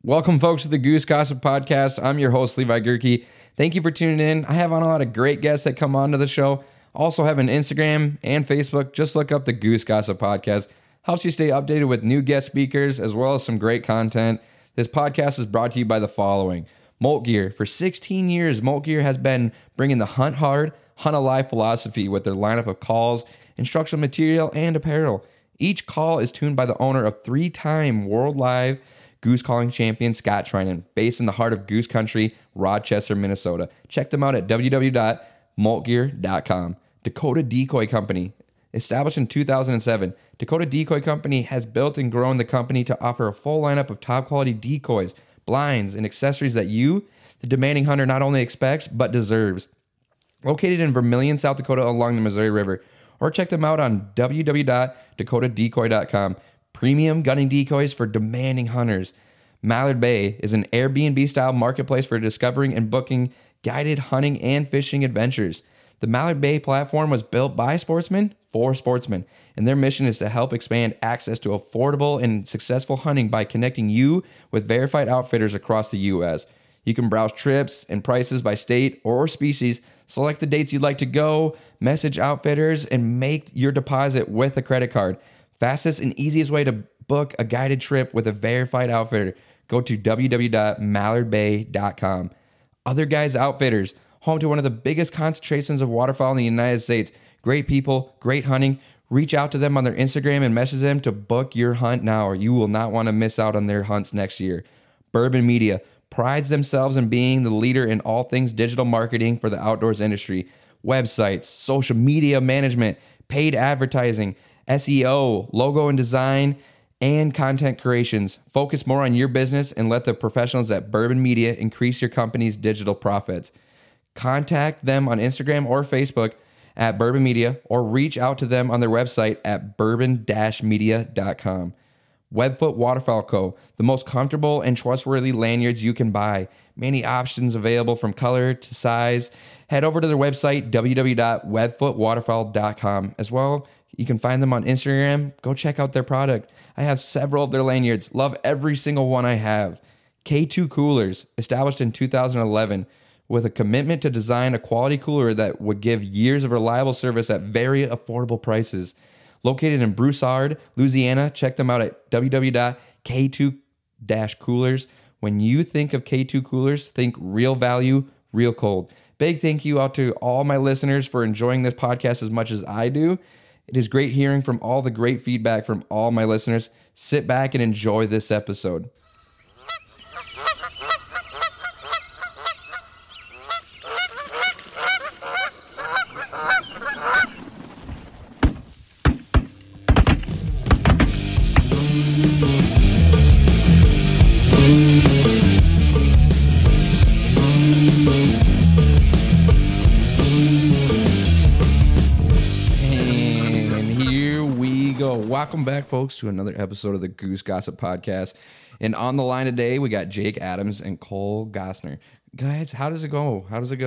Welcome, folks, to the Goose Gossip Podcast. I'm your host, Levi Gerke. Thank you for tuning in. I have on a lot of great guests that come on to the show. Also have an Instagram and Facebook. Just look up the Goose Gossip Podcast. Helps you stay updated with new guest speakers as well as some great content. This podcast is brought to you by the following. Molt Gear. For 16 years, Molt Gear has been bringing the hunt hard, hunt alive philosophy with their lineup of calls, instructional material, and apparel. Each call is tuned by the owner of 3-time World Live Goose Calling Champion Scott Trinan, based in the heart of Goose Country, Rochester, Minnesota. Check them out at www.moltgear.com. Dakota Decoy Company. Established in 2007, Dakota Decoy Company has built and grown the company to offer a full lineup of top-quality decoys, blinds, and accessories that you, the demanding hunter, not only expects, but deserves. Located in Vermilion, South Dakota along the Missouri River. Or check them out on www.dakotadecoy.com. Premium gunning decoys for demanding hunters. Mallard Bay is an Airbnb-style marketplace for discovering and booking guided hunting and fishing adventures. The Mallard Bay platform was built by sportsmen for sportsmen, and their mission is to help expand access to affordable and successful hunting by connecting you with verified outfitters across the U.S. You can browse trips and prices by state or species, select the dates you'd like to go, message outfitters, and make your deposit with a credit card. Fastest and easiest way to book a guided trip with a verified outfitter. Go to www.mallardbay.com. Other Guys Outfitters, home to one of the biggest concentrations of waterfowl in the United States. Great people, great hunting. Reach out to them on their Instagram and message them to book your hunt now, or you will not want to miss out on their hunts next year. Bourbon Media prides themselves in being the leader in all things digital marketing for the outdoors industry. Websites, social media management, paid advertising, SEO, logo and design, and content creations. Focus more on your business and let the professionals at Bourbon Media increase your company's digital profits. Contact them on Instagram or Facebook at Bourbon Media, or reach out to them on their website at bourbon-media.com. Webfoot Waterfowl Co., the most comfortable and trustworthy lanyards you can buy. Many options available from color to size. Head over to their website, www.webfootwaterfowl.com. As well, you can find them on Instagram. Go check out their product. I have several of their lanyards. Love every single one I have. K2 Coolers, established in 2011, with a commitment to design a quality cooler that would give years of reliable service at very affordable prices. Located in Broussard, Louisiana, check them out at www.k2-coolers. When you think of K2 Coolers, think real value, real cold. Big thank you out to all my listeners for enjoying this podcast as much as I do. It is great hearing from all the great feedback from all my listeners. Sit back and enjoy this episode. Welcome back, folks, to another episode of the Goose Gossip Podcast. And on the line today, we got Jake Adams and Cole Gossner. Guys, how does it go?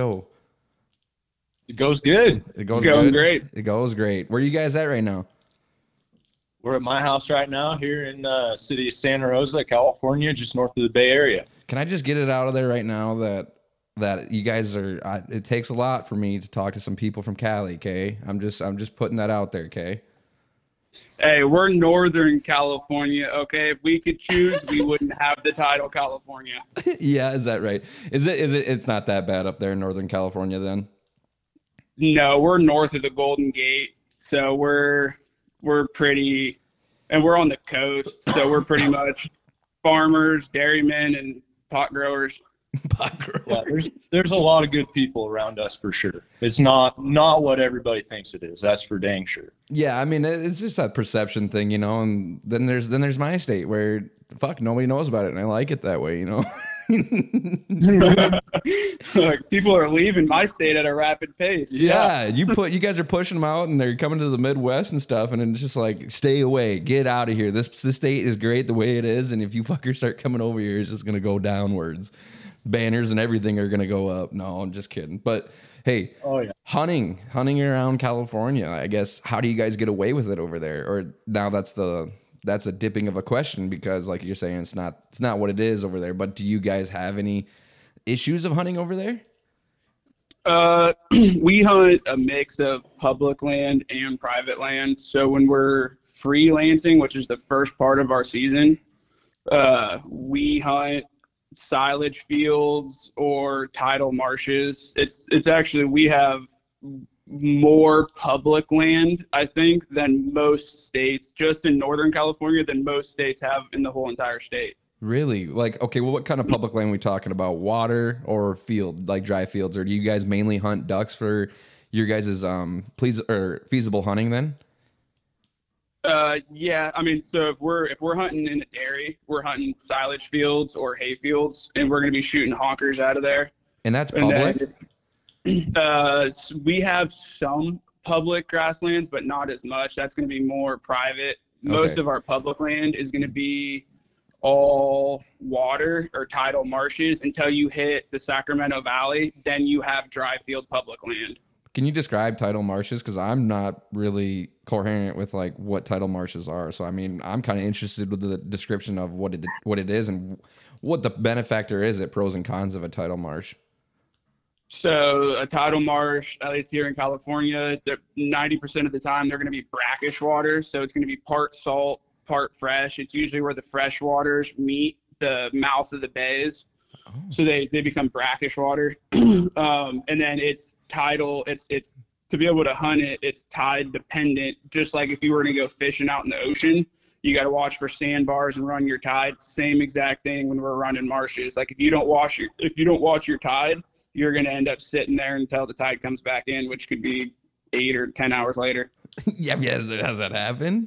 It goes good. It's going great. It goes great. Where are you guys at right now? We're at my house right now here in the city of Santa Rosa, California, just north of the Bay Area. Can I just get it out of there right now that you guys are, it takes a lot for me to talk to some people from Cali, okay? I'm just putting that out there, okay? Hey, we're Northern California, okay? If we could choose, we wouldn't have the title California. Yeah, is that right? It's not that bad up there in Northern California then? No, we're north of the Golden Gate, so we're pretty, and we're on the coast, so we're pretty much farmers, dairymen, and pot growers. Yeah, there's a lot of good people around us for sure. It's not what everybody thinks it is. That's for dang sure. Yeah, I mean, it's just that perception thing, you know. And then there's my state where nobody knows about it, and I like it that way, you know. Like, people are leaving my state at a rapid pace. Yeah, you guys are pushing them out, and they're coming to the Midwest and stuff, and it's just like, stay away, get out of here. This state is great the way it is, and if you fuckers start coming over here, it's just gonna go downwards. Banners and everything are gonna go up. No, I'm just kidding. But hey, hunting around California, I guess. How do you guys get away with it over there? Or now that's the that's a dipping of a question because, like you're saying, it's not what it is over there. But do you guys have any issues of hunting over there? We hunt a mix of public land and private land. So when we're freelancing, which is the first part of our season, we hunt silage fields or tidal marshes. It's actually, we have more public land, I think, than most states, just in Northern California, than most states have in the whole entire state. Really? Like, okay, well, what kind of public land are we talking about? Water or field, like dry fields? Or do you guys mainly hunt ducks for your guys' feasible hunting then? Yeah, I mean, so if we're hunting in a dairy, we're hunting silage fields or hay fields, and we're going to be shooting honkers out of there. And that's public? And then, we have some public grasslands, but not as much. That's going to be more private. Most of our public land is going to be all water or tidal marshes until you hit the Sacramento Valley. Then you have dry field public land. Can you describe tidal marshes? Because I'm not really coherent with like what tidal marshes are. So I mean, I'm kind of interested with the description of what it is and what the benefactor is at pros and cons of a tidal marsh. So a tidal marsh, at least here in California, 90% of the time they're going to be brackish water. So it's going to be part salt, part fresh. It's usually where the fresh waters meet the mouth of the bays. Oh. So they become brackish water. And then it's tidal. It's to be able to hunt it, it's tide dependent. Just like if you were to go fishing out in the ocean, you got to watch for sandbars and run your tide. Same exact thing when we're running marshes. Like if you don't watch your tide, you're going to end up sitting there until the tide comes back in, which could be 8 or 10 hours later. Yeah. Has that happened?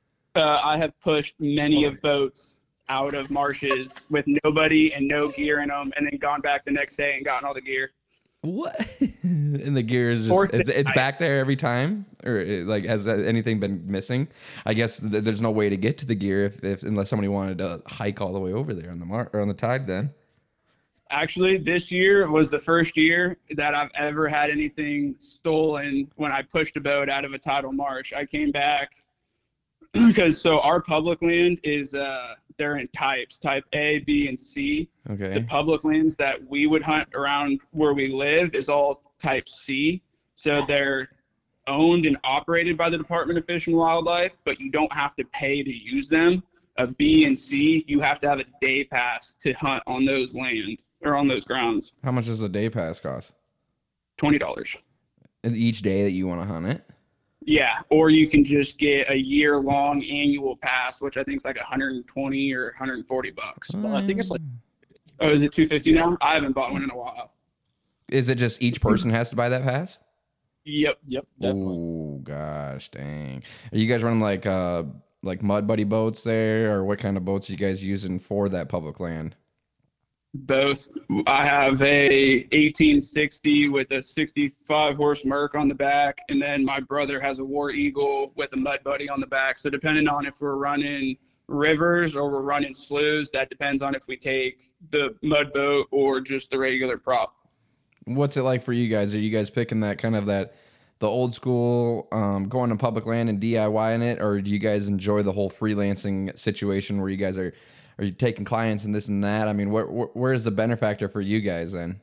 I have pushed many of boats out of marshes with nobody and no gear in them, and then gone back the next day and gotten all the gear. What? And the gear is just, it's back there every time? Or like, has anything been missing? I guess there's no way to get to the gear if unless somebody wanted to hike all the way over there on the tide then. Actually, this year was the first year that I've ever had anything stolen when I pushed a boat out of a tidal marsh. I came back because our public land is they're in types, type A, B, and C. Okay. The public lands that we would hunt around where we live is all type C. So they're owned and operated by the Department of Fish and Wildlife, but you don't have to pay to use them. A B and C, you have to have a day pass to hunt on those land or on those grounds. How much does a day pass cost? $20. Each day that you want to hunt it? Yeah, or you can just get a year-long annual pass, which I think is like $120 or $140. Well, I think it's like. Oh, is it $250 now? I haven't bought one in a while. Is it just each person has to buy that pass? Yep. Oh gosh, dang! Are you guys running like Mud Buddy boats there, or what kind of boats are you guys using for that public land? Both. I have a 1860 with a 65 horse Merc on the back, and then my brother has a War Eagle with a Mud Buddy on the back. So depending on if we're running rivers or we're running sloughs, that depends on if we take the mud boat or just the regular prop. What's it like for you guys? Are you guys picking that kind of the old school going to public land and DIYing it, or do you guys enjoy the whole freelancing situation where you guys are you taking clients and this and that? I mean, where is the benefactor for you guys then?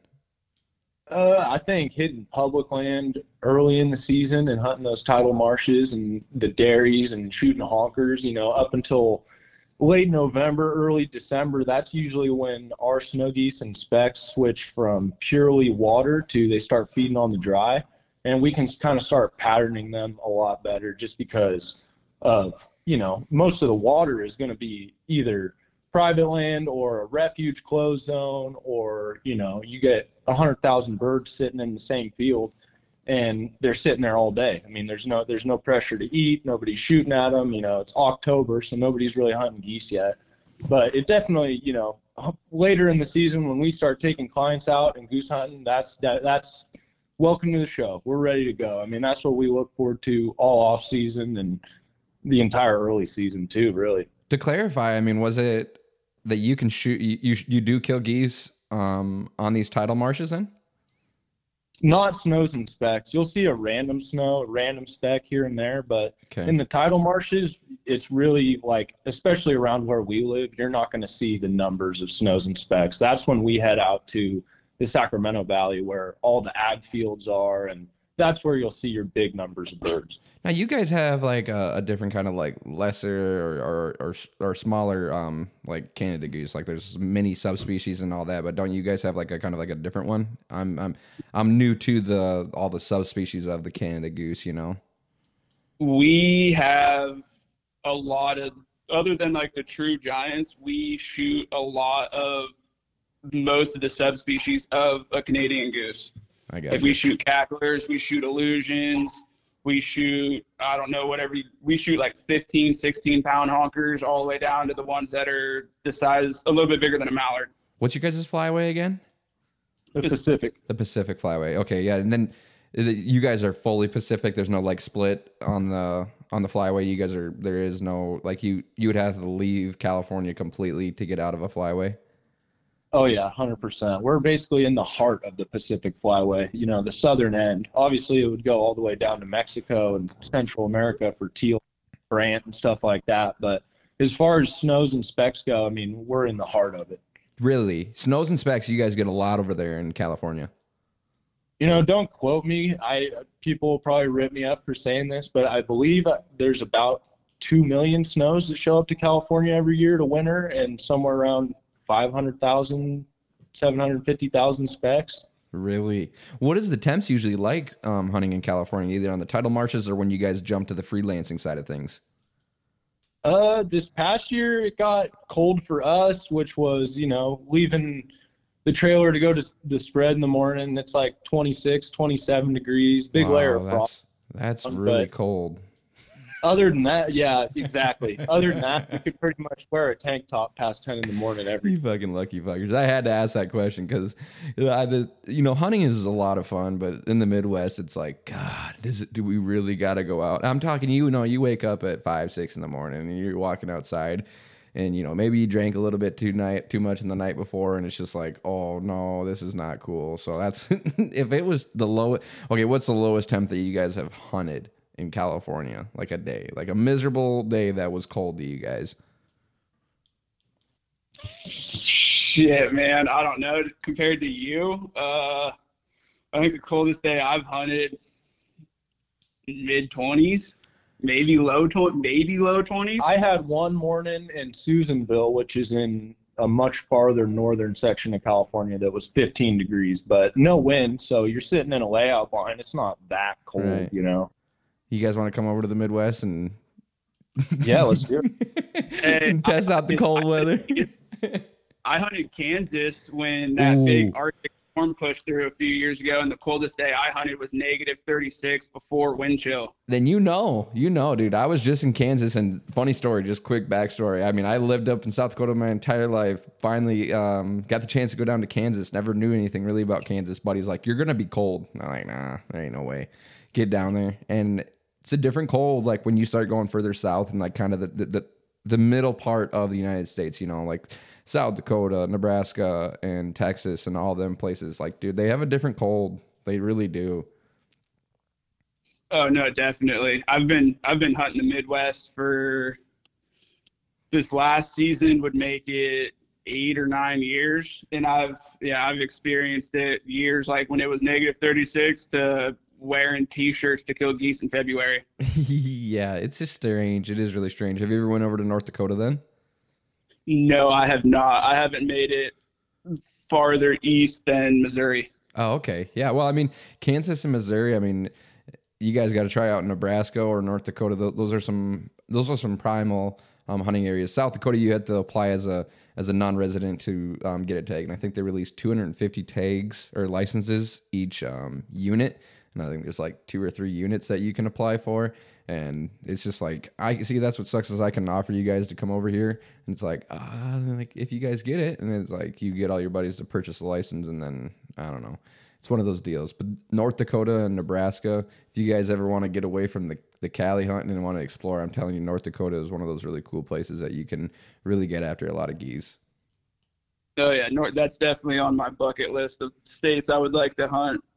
I think hitting public land early in the season and hunting those tidal marshes and the dairies and shooting honkers, up until late November, early December, that's usually when our snow geese and specks switch from purely water to they start feeding on the dry. And we can kind of start patterning them a lot better just because of, most of the water is going to be either private land or a refuge closed zone, or you get 100,000 birds sitting in the same field and they're sitting there all day. I mean, there's no pressure to eat, nobody's shooting at them. It's October, so nobody's really hunting geese yet. But it definitely, later in the season when we start taking clients out and goose hunting, that's welcome to the show. We're ready to go. I mean, that's what we look forward to all off season and the entire early season too, really. To clarify, I mean, was it that you can shoot, you do kill geese on these tidal marshes then? Not snows and specks. You'll see a random snow, a random speck here and there, but Okay. in the tidal marshes, it's really like, especially around where we live, you're not going to see the numbers of snows and specks. That's when we head out to the Sacramento Valley where all the ag fields are, and that's where you'll see your big numbers of birds. Now you guys have like a different kind of like lesser or smaller like Canada goose. Like there's many subspecies and all that, but don't you guys have like a kind of like a different one? I'm new to all the subspecies of the Canada goose, you know. We have a lot of, other than like the true giants, we shoot a lot of most of the subspecies of a Canadian goose. I guess Like we shoot cacklers, we shoot illusions, we shoot, I don't know, we shoot like 15, 16 pound honkers all the way down to the ones that are the size a little bit bigger than a mallard. What's your guys' flyway again? The Pacific. The Pacific flyway. Okay, yeah, and then you guys are fully Pacific. There's no like split on the flyway. You guys are, there is no like you would have to leave California completely to get out of a flyway. Oh yeah, 100%. We're basically in the heart of the Pacific Flyway, you know, the southern end. Obviously, it would go all the way down to Mexico and Central America for teal, brant, and stuff like that. But as far as snows and specks go, I mean, we're in the heart of it. Really, snows and specks. You guys get a lot over there in California. You know, don't quote me. People will probably rip me up for saying this, but I believe there's about 2 million snows that show up to California every year to winter, and somewhere around 500,000, 750,000 specks. Really? What is the temps usually like hunting in California, either on the tidal marshes or when you guys jump to the freelancing side of things? This past year it got cold for us, which was, you know, leaving the trailer to go to the spread in the morning. It's like 26, 27 degrees, big layer of frost. That's really cold. Other than that, yeah, exactly. Other than that, you could pretty much wear a tank top past 10 in the morning every You fucking lucky fuckers. I had to ask that question because, you know, hunting is a lot of fun, but in the Midwest, it's like, God, do we really got to go out? I'm talking, you know, you wake up at 5, 6 in the morning and you're walking outside and, you know, maybe you drank a little bit too much in the night before and it's just like, oh, no, this is not cool. So that's, if it was the lowest, okay, what's the lowest temp that you guys have hunted in California, like a day, like a miserable day that was cold to you guys? Shit, man, I don't know. Compared to you, I think the coldest day I've hunted mid-20s, maybe low 20s. I had one morning in Susanville, which is in a much farther northern section of California, that was 15 degrees, but no wind. So you're sitting in a layout line. It's not that cold, Right. You know? You guys want to come over to the Midwest and Yeah, let's do it. and test out the cold weather? I hunted Kansas when that big Arctic storm pushed through a few years ago, and the coldest day I hunted was negative 36 before wind chill. Then you know, dude. I was just in Kansas, and funny story, just quick backstory. I mean, I lived up in South Dakota my entire life. Finally, got the chance to go down to Kansas. Never knew anything really about Kansas. Buddy's like, "You're gonna be cold." I'm like, "Nah, there ain't no way." Get down there, and it's a different cold. Like when you start going further south, and like kind of the middle part of the United States, you know, like South Dakota, Nebraska, and Texas, and all them places. Like, dude, they have a different cold. They really do. Oh no, definitely. I've been hunting the Midwest for this last season would make it 8 or 9 years, and I've experienced it years like when it was negative 36 to wearing t-shirts to kill geese in February. Yeah, it's just strange. It is really strange. Have you ever went over to North Dakota then? No, I have not. I haven't made it farther east than Missouri. Oh, okay. Yeah, well, I mean, Kansas and Missouri, I mean, you guys got to try out Nebraska or North Dakota. Those are some primal hunting areas. South Dakota, you had to apply as a non-resident to get a tag, and I think they released 250 tags or licenses each unit. And I think there's like 2 or 3 units that you can apply for. And it's just like, I see that's what sucks is I can offer you guys to come over here. And it's like if you guys get it, and it's like you get all your buddies to purchase a license, and then, I don't know. It's one of those deals. But North Dakota and Nebraska, if you guys ever want to get away from the Cali hunting and want to explore, I'm telling you, North Dakota is one of those really cool places that you can really get after a lot of geese. Oh yeah, that's definitely on my bucket list of states I would like to hunt.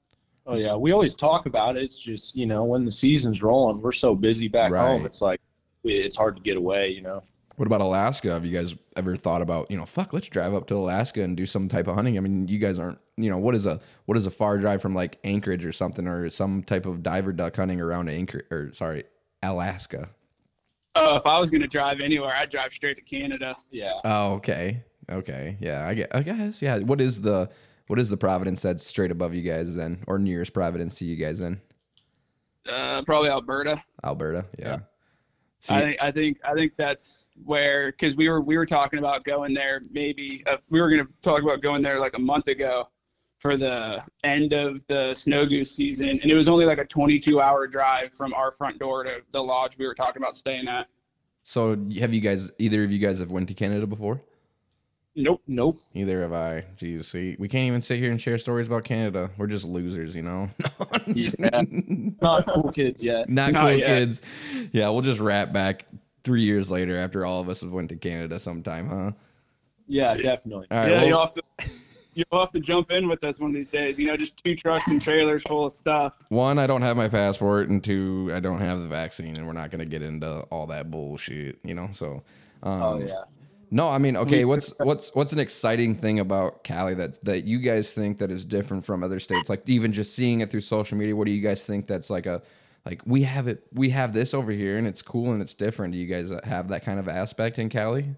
Oh yeah, we always talk about it. It's just, when the season's rolling, we're so busy back home. It's like it's hard to get away. What about Alaska? Have you guys ever thought about, let's drive up to Alaska and do some type of hunting? I mean, you guys aren't, what is a far drive from like Anchorage or something, or some type of diver duck hunting around Alaska? Oh, if I was going to drive anywhere, I'd drive straight to Canada. Yeah. Oh, okay. Okay. Yeah, I guess. Yeah. What is the province that's straight above you guys then, or nearest province to you guys then? Probably Alberta. Alberta. Yeah. I think that's where, because we were talking about going there. Maybe we were going to talk about going there like a month ago for the end of the snow goose season, and it was only like a 22-hour drive from our front door to the lodge we were talking about staying at. So have either of you guys have went to Canada before? Nope. Neither have I. Jeez, see, we can't even sit here and share stories about Canada. We're just losers, Yeah. Not cool kids yet. Not cool kids. Yeah, we'll just wrap back 3 years later after all of us have went to Canada sometime, huh? Yeah, definitely. All right, you'll have to jump in with us one of these days. Just 2 trucks and trailers full of stuff. 1, I don't have my passport, and 2, I don't have the vaccine, and we're not going to get into all that bullshit, So, oh yeah. No, I mean, okay. What's an exciting thing about Cali that you guys think that is different from other states? Like even just seeing it through social media, what do you guys think that's like we have this over here and it's cool and it's different? Do you guys have that kind of aspect in Cali?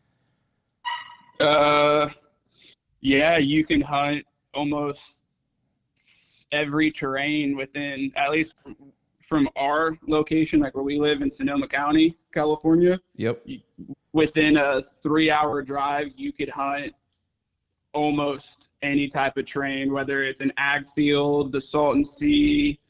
Yeah, you can hunt almost every terrain within, at least from our location, like where we live in Sonoma County, California. Yep. Within a 3-hour drive, you could hunt almost any type of terrain, whether it's an ag field, the Salton Sea,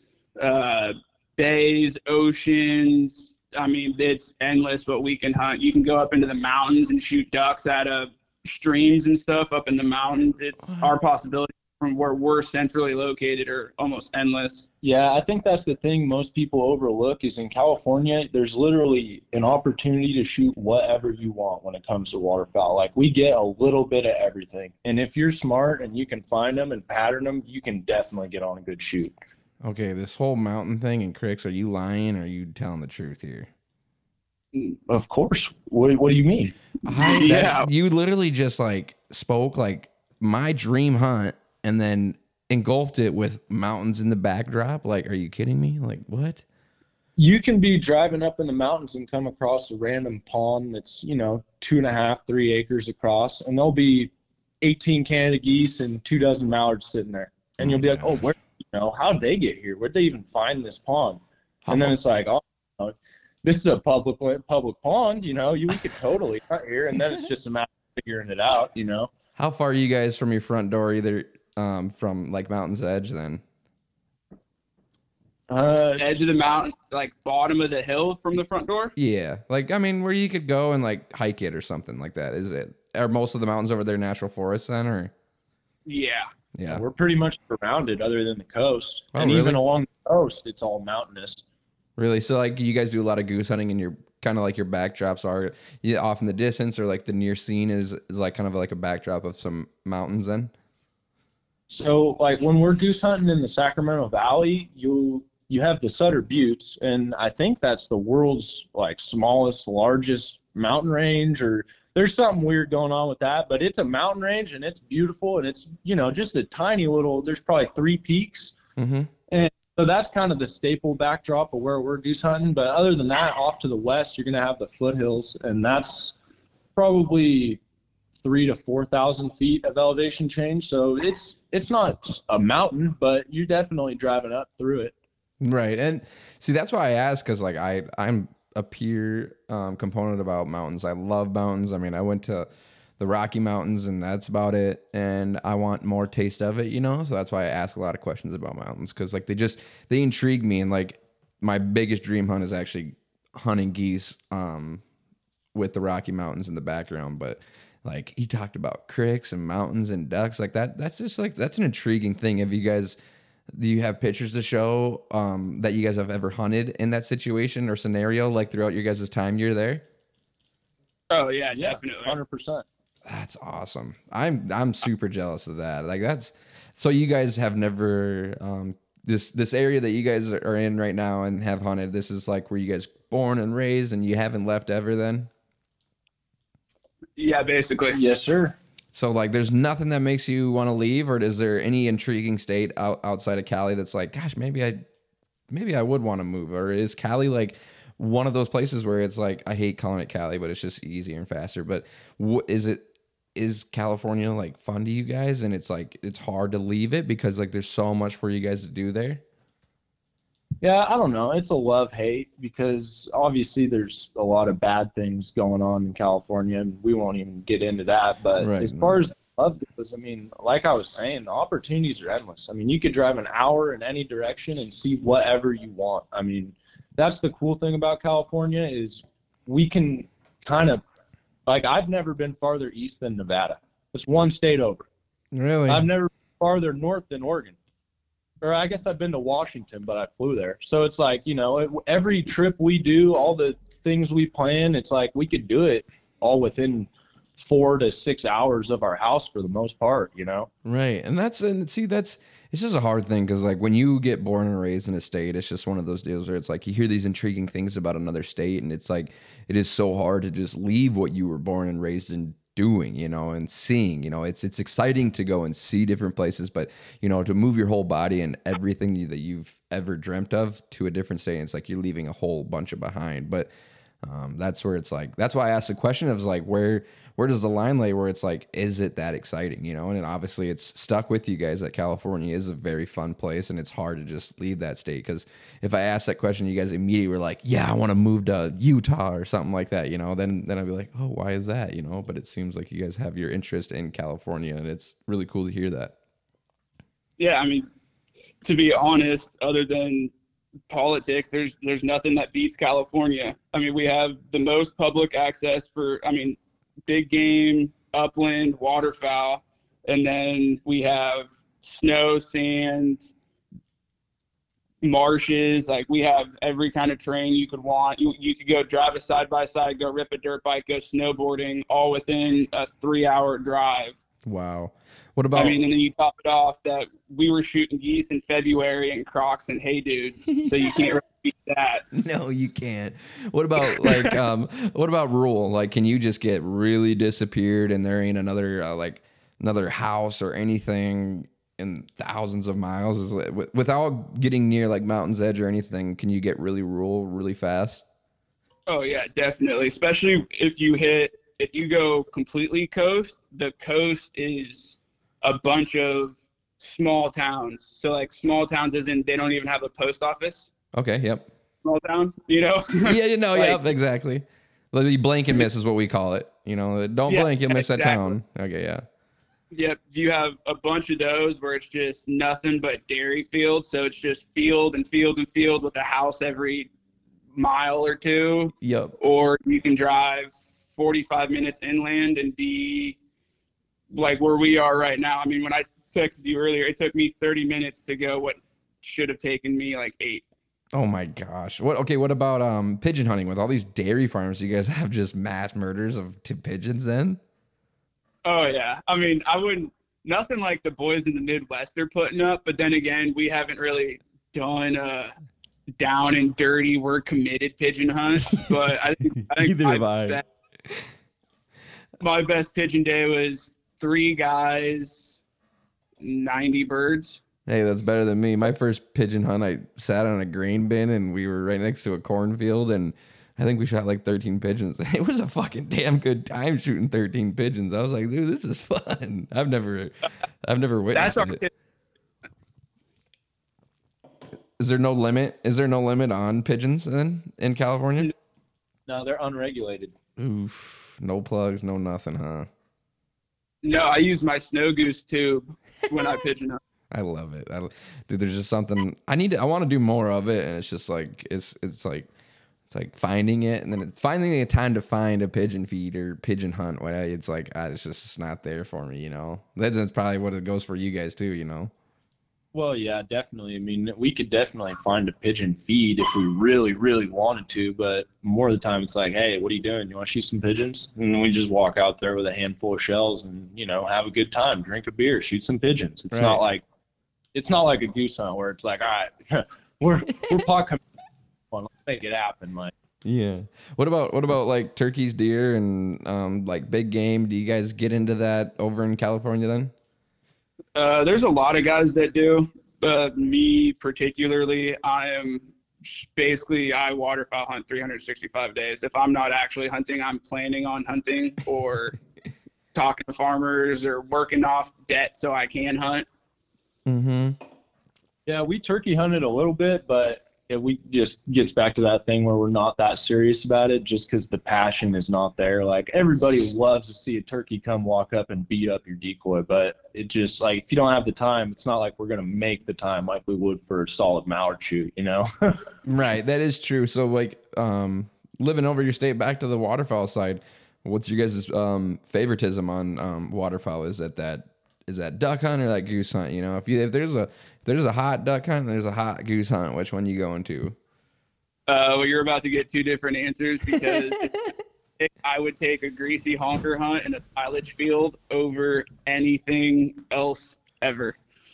bays, oceans. I mean, it's endless what we can hunt. You can go up into the mountains and shoot ducks out of streams and stuff up in the mountains. It's our possibility from where we're centrally located are almost endless. Yeah, I think that's the thing most people overlook is in California, there's literally an opportunity to shoot whatever you want when it comes to waterfowl. Like we get a little bit of everything. And if you're smart and you can find them and pattern them, you can definitely get on a good shoot. Okay, this whole mountain thing and cricks, are you lying or are you telling the truth here? Of course. What do you mean? You literally just spoke like my dream hunt and then engulfed it with mountains in the backdrop. Like, are you kidding me? Like, what? You can be driving up in the mountains and come across a random pond that's, 2.5, 3 acres across, and there'll be 18 Canada geese and 2 dozen mallards sitting there. And you'll be like, oh, how'd they get here? Where'd they even find this pond? And then it's like, this is a public pond, we could totally hunt here. And then it's just a matter of figuring it out, How far are you guys from your front door, either from like Mountain's Edge then? Edge of the mountain, like bottom of the hill from the front door? Yeah. Where you could go and hike it or something like that. Are most of the mountains over there natural forests then, or? Yeah. Yeah. We're pretty much surrounded other than the coast. Oh, and really? Even along the coast, it's all mountainous. Really? So you guys do a lot of goose hunting and you're kind of like your backdrops are off in the distance, or like the near scene is like kind of like a backdrop of some mountains then? So when we're goose hunting in the Sacramento Valley, you have the Sutter Buttes, and I think that's the world's smallest, largest mountain range, or there's something weird going on with that, but it's a mountain range and it's beautiful, and it's, just a tiny little, there's probably 3 peaks. Mm-hmm. And so that's kind of the staple backdrop of where we're goose hunting. But other than that, off to the west, you're going to have the foothills, and that's probably 3,000 to 4,000 feet of elevation change. So it's not a mountain, but you're definitely driving up through it. Right. And see, that's why I asked, because I'm a pure component about mountains. I love mountains. I mean, I went to the Rocky Mountains and that's about it. And I want more taste of it, So that's why I ask a lot of questions about mountains, because they intrigue me. And my biggest dream hunt is actually hunting geese with the Rocky Mountains in the background. But you talked about cricks and mountains and ducks like that. That's just that's an intriguing thing. Do you have pictures to show that you guys have ever hunted in that situation or scenario, throughout your guys' time you're there? Oh yeah, definitely, 100%. That's awesome. I'm super jealous of that. So you guys have never this area that you guys are in right now and have hunted, this is like where you guys born and raised and you haven't left ever then? Yeah, basically. Yes, sir. So like there's nothing that makes you want to leave, or is there any intriguing state outside of Cali that's like, gosh, maybe I would want to move? Or is Cali like one of those places where it's like, I hate calling it Cali, but it's just easier and faster. But is California like fun to you guys? And it's like, it's hard to leave it because like there's so much for you guys to do there? Yeah, I don't know. It's a love-hate because obviously there's a lot of bad things going on in California, and we won't even get into that. But Right. as far as love goes, I mean, like I was saying, the opportunities are endless. I mean, you could drive an hour in any direction and see whatever you want. I mean, that's the cool thing about California is we can kind of, like, I've never been farther east than Nevada. It's one state over. Really? I've never been farther north than Oregon. Or I guess I've been to Washington, but I flew there. So it's like, you know, every trip we do, all the things we plan, it's like we could do it all within 4 to 6 hours of our house for the most part, you know? Right. And it's just a hard thing because like when you get born and raised in a state, it's just one of those deals where it's like you hear these intriguing things about another state, and it's like it is so hard to just leave what you were born and raised in doing, you know, and seeing, you know, it's exciting to go and see different places, but you know, to move your whole body and everything that you've ever dreamt of to a different state, it's like you're leaving a whole bunch of behind. But that's where it's like, that's why I asked the question of like, where does the line lay where it's like, is it that exciting, you know? And obviously it's stuck with you guys that California is a very fun place, and it's hard to just leave that state. Because if I asked that question, you guys immediately were like, yeah, I want to move to Utah or something like that, you know? Then I'd be like, oh, why is that, you know? But it seems like you guys have your interest in California, and it's really cool to hear that. Yeah, I mean, to be honest, other than politics, there's nothing that beats California. I mean, we have the most public access for, I mean, big game, upland, waterfowl, and then we have snow, sand, marshes. Like, we have every kind of terrain you could want. You could go drive a side-by-side, go rip a dirt bike, go snowboarding, all within a 3-hour drive. Wow. What about, I mean, and then you top it off that we were shooting geese in February in Crocs and Hey Dudes, so you can't really beat that. no, you can't. What about like, what about rural? Like, can you just get really disappeared and there ain't another, like another house or anything in thousands of miles? Without getting near like Mountain's Edge or anything, can you get really rural really fast? Oh yeah, definitely. Especially if you go completely coast, the coast is a bunch of small towns. So like small towns as in they don't even have a post office. Okay, yep. Small town, you know? Yeah, you know, Like, yep, exactly. Like you blink and miss is what we call it. You know, don't Yeah, blink, you'll miss that exactly. town. Okay, yeah. Yep, you have a bunch of those where it's just nothing but dairy fields. So it's just field and field and field with a house every mile or two. Yep. Or you can drive 45 minutes inland and be like where we are right now. I mean, when I texted you earlier, it took me 30 minutes to go what should have taken me like 8. Oh my gosh. What about pigeon hunting with all these dairy farms? You guys have just mass murders of pigeons then? Oh yeah. I mean, nothing like the boys in the Midwest are putting up, but then again, we haven't really done a down and dirty, we're committed pigeon hunt. But I think Neither have I. My best pigeon day was 3 guys, 90 birds. Hey, that's better than me. My first pigeon hunt, I sat on a grain bin and we were right next to a cornfield, and I think we shot like 13 pigeons. It was a fucking damn good time shooting 13 pigeons. I was like, dude, this is fun. I've never witnessed That's our it. Is there no limit? Is there no limit on pigeons then in California? No, they're unregulated. Oof. No plugs, no nothing, huh? No, I use my snow goose tube when I pigeon hunt. I love it. Dude, there's just something I want to do more of it, and it's just like it's like finding it, and then it's finding a time to find a pigeon feed or pigeon hunt. When it's like it's not there for me, you know. That's probably what it goes for you guys too, you know. Well, yeah, definitely. I mean, we could definitely find a pigeon feed if we really, really wanted to, but more of the time it's like, hey, what are you doing? You want to shoot some pigeons? And then we just walk out there with a handful of shells and, you know, have a good time, drink a beer, shoot some pigeons. It's Right. not like It's not like a goose hunt where it's like, all right, we're talking, let's make it happen. Like, Yeah. What about like turkeys, deer, and like big game? Do you guys get into that over in California then? There's a lot of guys that do. Me particularly, I waterfowl hunt 365 days. If I'm not actually hunting, I'm planning on hunting or talking to farmers or working off debt so I can hunt. Mm-hmm. Yeah, we turkey hunted a little bit, but we just gets back to that thing where we're not that serious about it just because the passion is not there. Like, everybody loves to see a turkey come walk up and beat up your decoy, but it just, like, if you don't have the time, it's not like we're going to make the time like we would for a solid mallard shoot, you know? Right, that is true. So, like, living over your state back to the waterfowl side, what's your guys' favoritism on waterfowl? Is that duck hunt or that goose hunt? You know, if there's a hot duck hunt and there's a hot goose hunt, which one you going to? Well, you're about to get two different answers because I would take a greasy honker hunt in a silage field over anything else ever.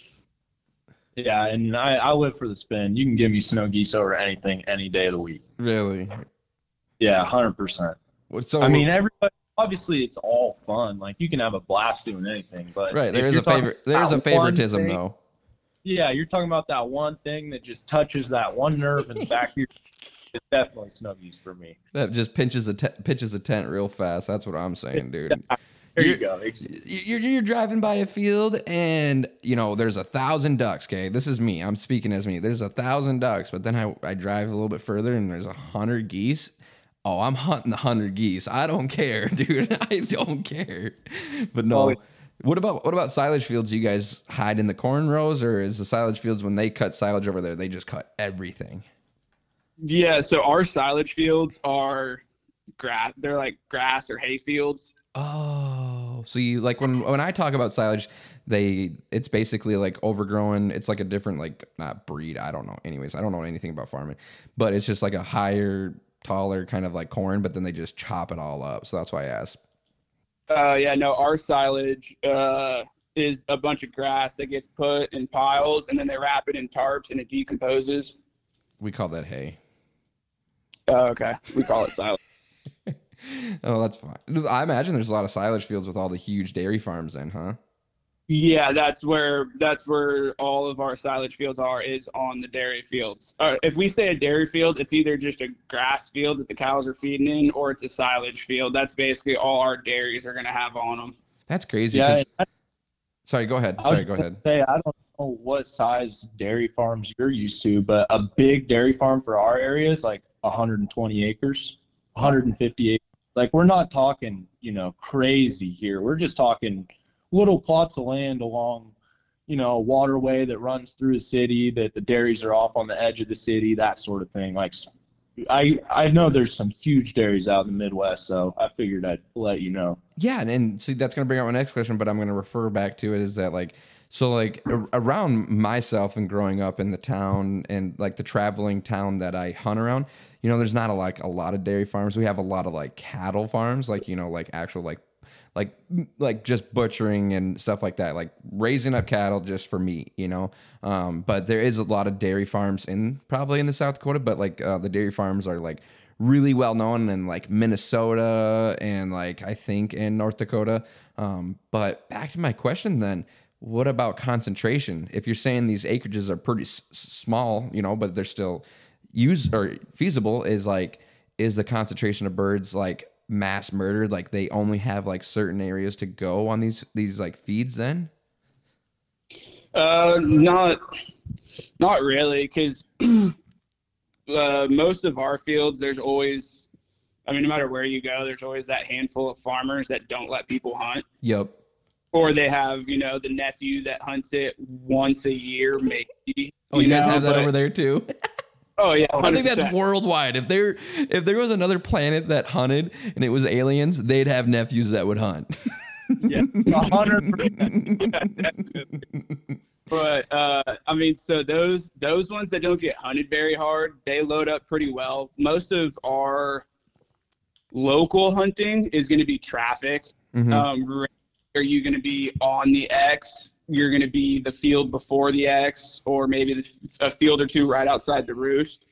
Yeah, and I live for the spin. You can give me snow geese over anything any day of the week. Really? Yeah, 100%. So I mean, everybody. Obviously, it's all fun. Like, you can have a blast doing anything, but right, there's a favoritism though. Yeah, you're talking about that one thing that just touches that one nerve in the back of your. It's definitely snow geese for me. That just pitches a tent real fast. That's what I'm saying, dude. There you go. You're driving by a field and, you know, there's 1,000 ducks. Okay, this is me. I'm speaking as me. There's 1,000 ducks, but then I drive a little bit further and there's 100 geese. Oh, I'm hunting the 100 geese. I don't care, dude. I don't care. But no. What about silage fields? You guys hide in the corn rows, or is the silage fields, when they cut silage over there, they just cut everything? Yeah, so our silage fields are grass. They're like grass or hay fields. Oh, so you, like, when I talk about silage, it's basically like overgrown. It's like a different, like, not breed. I don't know. Anyways, I don't know anything about farming, but it's just like a higher, taller kind of like corn, but then they just chop it all up. So that's why I asked. Yeah, no, our silage is a bunch of grass that gets put in piles, and then they wrap it in tarps, and it decomposes. We call that hay. Oh, okay. We call it silage. Oh, that's fine. I imagine there's a lot of silage fields with all the huge dairy farms then, huh? Yeah, that's where all of our silage fields is on the dairy fields. If we say a dairy field, it's either just a grass field that the cows are feeding in, or it's a silage field. That's basically all our dairies are going to have on them. That's crazy. Yeah. Sorry, go ahead. I don't know what size dairy farms you're used to, but a big dairy farm for our area is like 120 acres, 150 acres. Like, we're not talking, you know, crazy here. We're just talking little plots of land along, you know, a waterway that runs through the city, that the dairies are off on the edge of the city, that sort of thing. Like, I know there's some huge dairies out in the Midwest, so I figured I'd let you know. Yeah, and see, that's going to bring up my next question, but I'm going to refer back to it, is that, like, so, like, around myself and growing up in the town and, like, the traveling town that I hunt around, you know, there's not a lot of dairy farms. We have a lot of, like, cattle farms, like, you know, like actual, like just butchering and stuff like that, like raising up cattle just for meat, you know. But there is a lot of dairy farms probably in the South Dakota, but like the dairy farms are like really well known in like Minnesota and like I think in North Dakota. But back to my question then, what about concentration? If you're saying these acreages are pretty small, you know, but they're still feasible, is the concentration of birds like mass murdered? Like, they only have like certain areas to go on these like feeds then? Not really, because most of our fields, there's always, I mean, no matter where you go, there's always that handful of farmers that don't let people hunt. Yep. Or they have, you know, the nephew that hunts it once a year, maybe. Oh, you guys have that over there too? Oh yeah, 100%. I think that's worldwide. If there was another planet that hunted and it was aliens, they'd have nephews that would hunt. Yeah, 100%. But I mean, so those ones that don't get hunted very hard, they load up pretty well. Most of our local hunting is going to be traffic. Mm-hmm. Are you going to be on the X you're going to be the field before the X, or maybe a field or two right outside the roost.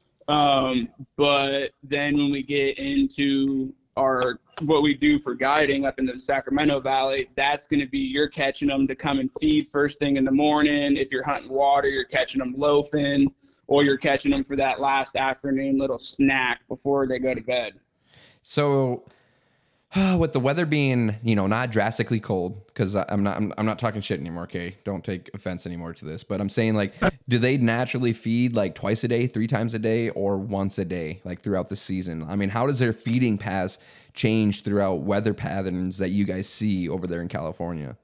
But then when we get into what we do for guiding up into the Sacramento Valley, that's going to be you're catching them to come and feed first thing in the morning. If you're hunting water, you're catching them loafing, or you're catching them for that last afternoon little snack before they go to bed. So with the weather being, not drastically cold, because I'm not talking shit anymore. Okay, don't take offense anymore to this, but I'm saying, like, do they naturally feed like twice a day, 3 times a day, or once a day, like throughout the season? I mean, how does their feeding paths change throughout weather patterns that you guys see over there in California?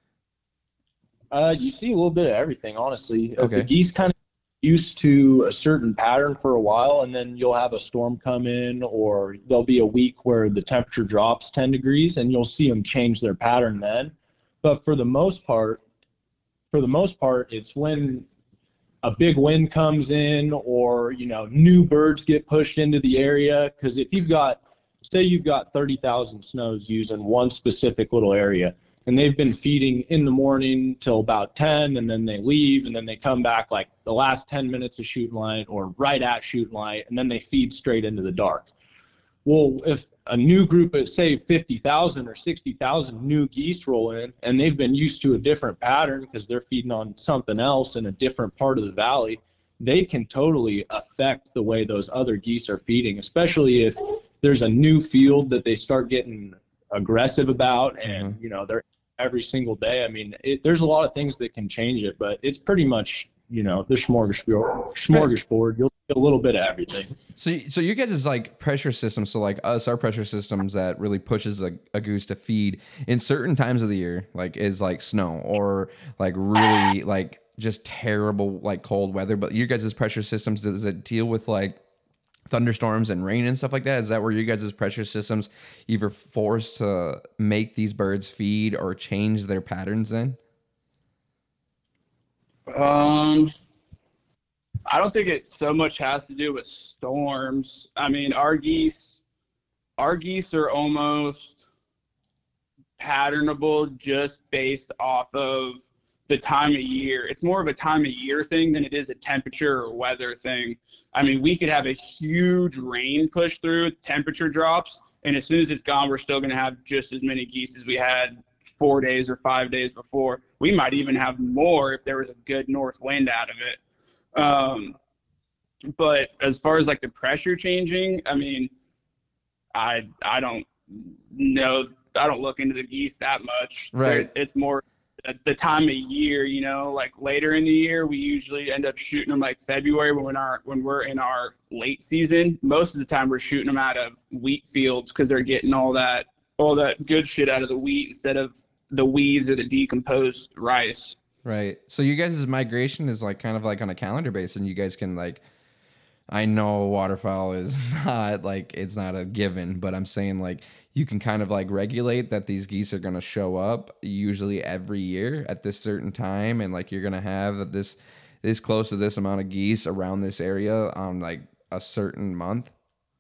You see a little bit of everything, honestly. Okay. The geese kind of used to a certain pattern for a while, and then you'll have a storm come in, or there'll be a week where the temperature drops 10 degrees, and you'll see them change their pattern then. But for the most part, it's when a big wind comes in, or new birds get pushed into the area. Because if you've got 30,000 snows using one specific little area, and they've been feeding in the morning till about 10, and then they leave, and then they come back like the last 10 minutes of shooting light or right at shooting light, and then they feed straight into the dark. Well, if a new group of, say, 50,000 or 60,000 new geese roll in, and they've been used to a different pattern because they're feeding on something else in a different part of the valley, they can totally affect the way those other geese are feeding, especially if there's a new field that they start getting aggressive about, and they're every single day. I mean, there's a lot of things that can change it, but it's pretty much the smorgasbord. You'll get a little bit of everything. So you guys is like pressure systems. So like us, our pressure systems that really pushes a goose to feed in certain times of the year, like is like snow or like really like just terrible like cold weather. But you guys' pressure systems, does it deal with like thunderstorms and rain and stuff like that? Is that where you guys' pressure systems either forced to make these birds feed or change their patterns then? I don't think it so much has to do with storms. I mean, our geese are almost patternable just based off of the time of year. It's more of a time of year thing than it is a temperature or weather thing. I mean, we could have a huge rain push through, temperature drops, and as soon as it's gone, we're still going to have just as many geese as we had 4 days or 5 days before. We might even have more if there was a good north wind out of it. But as far as like the pressure changing, I mean, I don't know. I don't look into the geese that much. Right. It's more the time of year, like later in the year, we usually end up shooting them like February when we're in our late season. Most of the time we're shooting them out of wheat fields because they're getting all that good shit out of the wheat instead of the weeds or the decomposed rice. Right. So you guys' migration is like kind of like on a calendar base, and you guys can like, I know waterfowl is not like, it's not a given, but I'm saying like you can kind of like regulate that these geese are going to show up usually every year at this certain time. And like, you're going to have this close to this amount of geese around this area on like a certain month.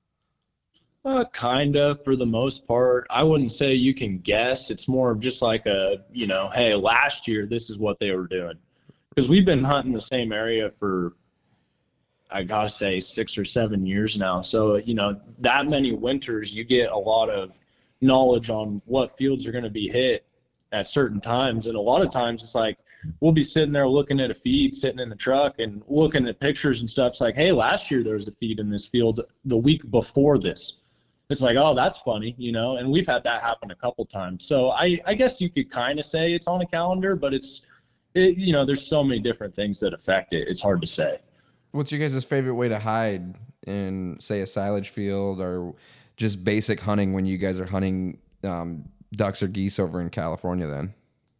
Kind of, for the most part. I wouldn't say you can guess. It's more of just like hey, last year, this is what they were doing. Because we've been hunting the same area for, I gotta say, 6 or 7 years now. So, that many winters, you get a lot of knowledge on what fields are going to be hit at certain times. And a lot of times it's like, we'll be sitting there looking at a feed, sitting in the truck and looking at pictures and stuff. It's like, hey, last year there was a feed in this field the week before this. It's like, oh, that's funny, and we've had that happen a couple times. So I guess you could kind of say it's on a calendar, but there's so many different things that affect it. It's hard to say. What's your guys' favorite way to hide in, say, a silage field or just basic hunting when you guys are hunting ducks or geese over in California then?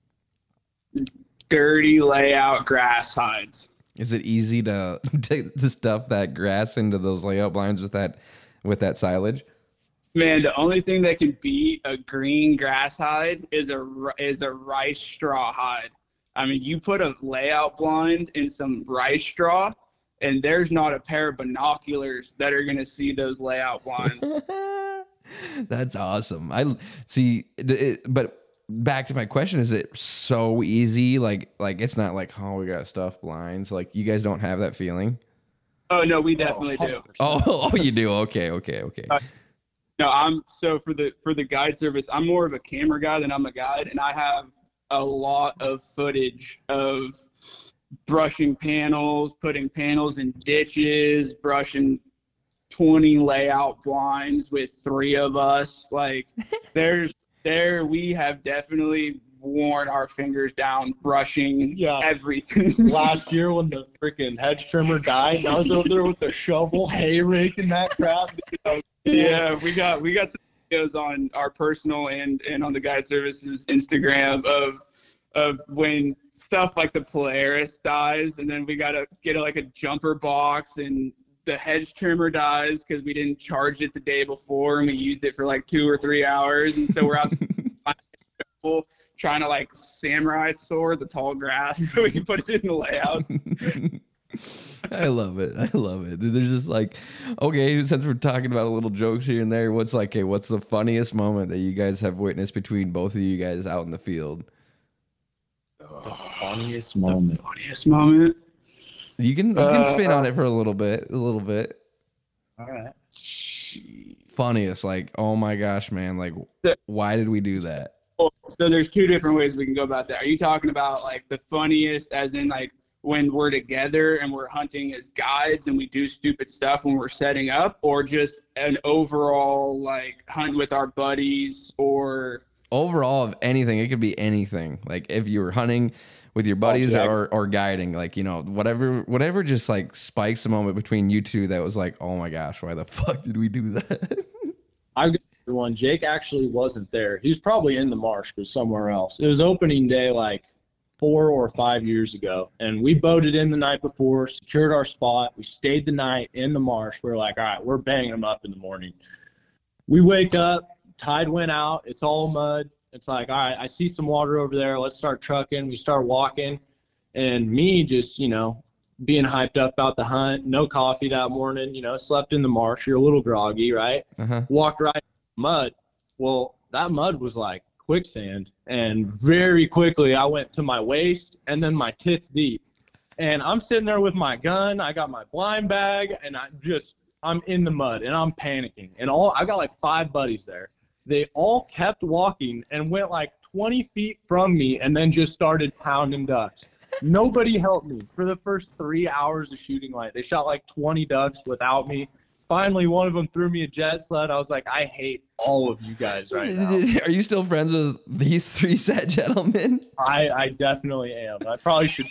Dirty layout grass hides. Is it easy to stuff that grass into those layout blinds with that silage? Man, the only thing that can beat a green grass hide is a rice straw hide. I mean, you put a layout blind in some rice straw, and there's not a pair of binoculars that are going to see those layout blinds. That's awesome. I see, but back to my question, is it so easy? Like it's not like, oh, we got stuff blinds. Like you guys don't have that feeling? Oh no, we definitely do. Oh, you do. Okay. No, so for the guide service, I'm more of a camera guy than I'm a guide, and I have a lot of footage of brushing panels, putting panels in ditches, brushing 20 layout blinds with 3 of us. Like we have definitely worn our fingers down brushing everything. Last year when the freaking hedge trimmer died, I was over there with the shovel, hay raking that crap. Yeah, we got some videos on our personal and on the guide services Instagram of when stuff like the Polaris dies, and then we gotta get like a jumper box, and the hedge trimmer dies because we didn't charge it the day before and we used it for like 2 or 3 hours, and so we're out trying to like samurai sword the tall grass so we can put it in the layouts. I love it. There's just like, okay, since we're talking about a little jokes here and there, what's the funniest moment that you guys have witnessed between both of you guys out in the field? Funniest moment. You can spin on it for a little bit. All right. Funniest, like, oh my gosh, man, like, why did we do that? So there's 2 different ways we can go about that. Are you talking about like the funniest as in like when we're together and we're hunting as guides and we do stupid stuff when we're setting up, or just an overall like hunt with our buddies, or overall of anything? It could be anything. Like if you were hunting with your buddies or guiding, like, you know, whatever just like spikes the moment between you two that was like, oh my gosh, why the fuck did we do that? I've got one. Jake actually wasn't there. He was probably in the marsh or somewhere else. It was opening day like 4 or 5 years ago, and we boated in the night before, secured our spot. We stayed the night in the marsh. We're like, all right, we're banging them up in the morning. We wake up, tide went out, it's all mud. It's like, all right, I see some water over there. Let's start trucking. We start walking, and me just, you know, being hyped up about the hunt. No coffee that morning, you know, slept in the marsh. You're a little groggy, right? Walked right in the mud. Well, that mud was like quicksand, and very quickly I went to my waist and then my tits deep. And I'm sitting there with my gun. I got my blind bag, and I'm in the mud, and I'm panicking. And I got like 5 buddies there. They all kept walking and went like 20 feet from me and then just started pounding ducks. Nobody helped me for the first 3 hours of shooting light. They shot like 20 ducks without me. Finally, one of them threw me a jet sled. I was like, I hate all of you guys right now. Are you still friends with these 3 set gentlemen? I definitely am. I probably should.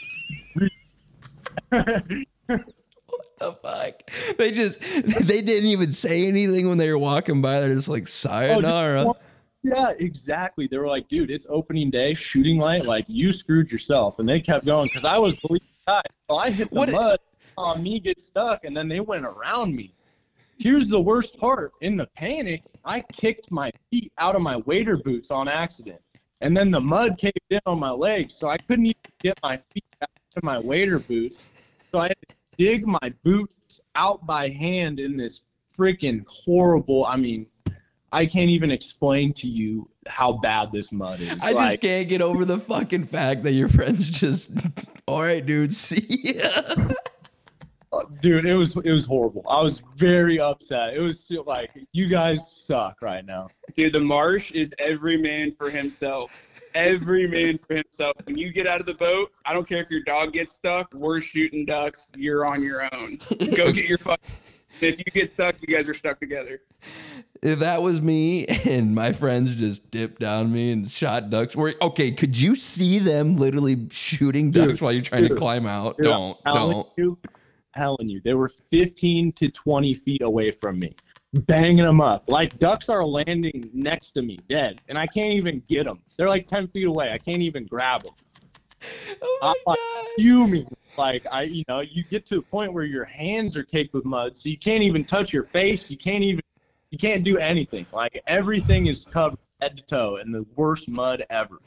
The fuck? They didn't even say anything when they were walking by. They're just like, sayonara. Yeah, exactly. They were like, dude, it's opening day, shooting light. Like, you screwed yourself. And they kept going because I was bleeding out. So I hit the mud, saw me get stuck, and then they went around me. Here's the worst part. In the panic, I kicked my feet out of my wader boots on accident. And then the mud caved in on my legs, so I couldn't even get my feet back to my wader boots. So I had to dig my boots out by hand in this freaking horrible, I mean, I can't even explain to you how bad this mud is. I just can't get over the fucking fact that your friends just, all right, dude, see ya. Dude, it was horrible. I was very upset. It was like, you guys suck right now. Dude, the marsh is every man for himself. Every man for himself. When you get out of the boat, I don't care if your dog gets stuck. We're shooting ducks. You're on your own. Go get your fucking. If you get stuck, you guys are stuck together. If that was me and my friends just dipped down me and shot ducks, okay, could you see them literally shooting ducks while you're trying to climb out? Don't. Telling you, they were 15 to 20 feet away from me, banging them up. Like, ducks are landing next to me, dead, and I can't even get them. They're like 10 feet away. I can't even grab them. Oh my God. Fuming. Like, you get to a point where your hands are caked with mud, so you can't even touch your face. You can't do anything. Like, everything is covered head to toe in the worst mud ever.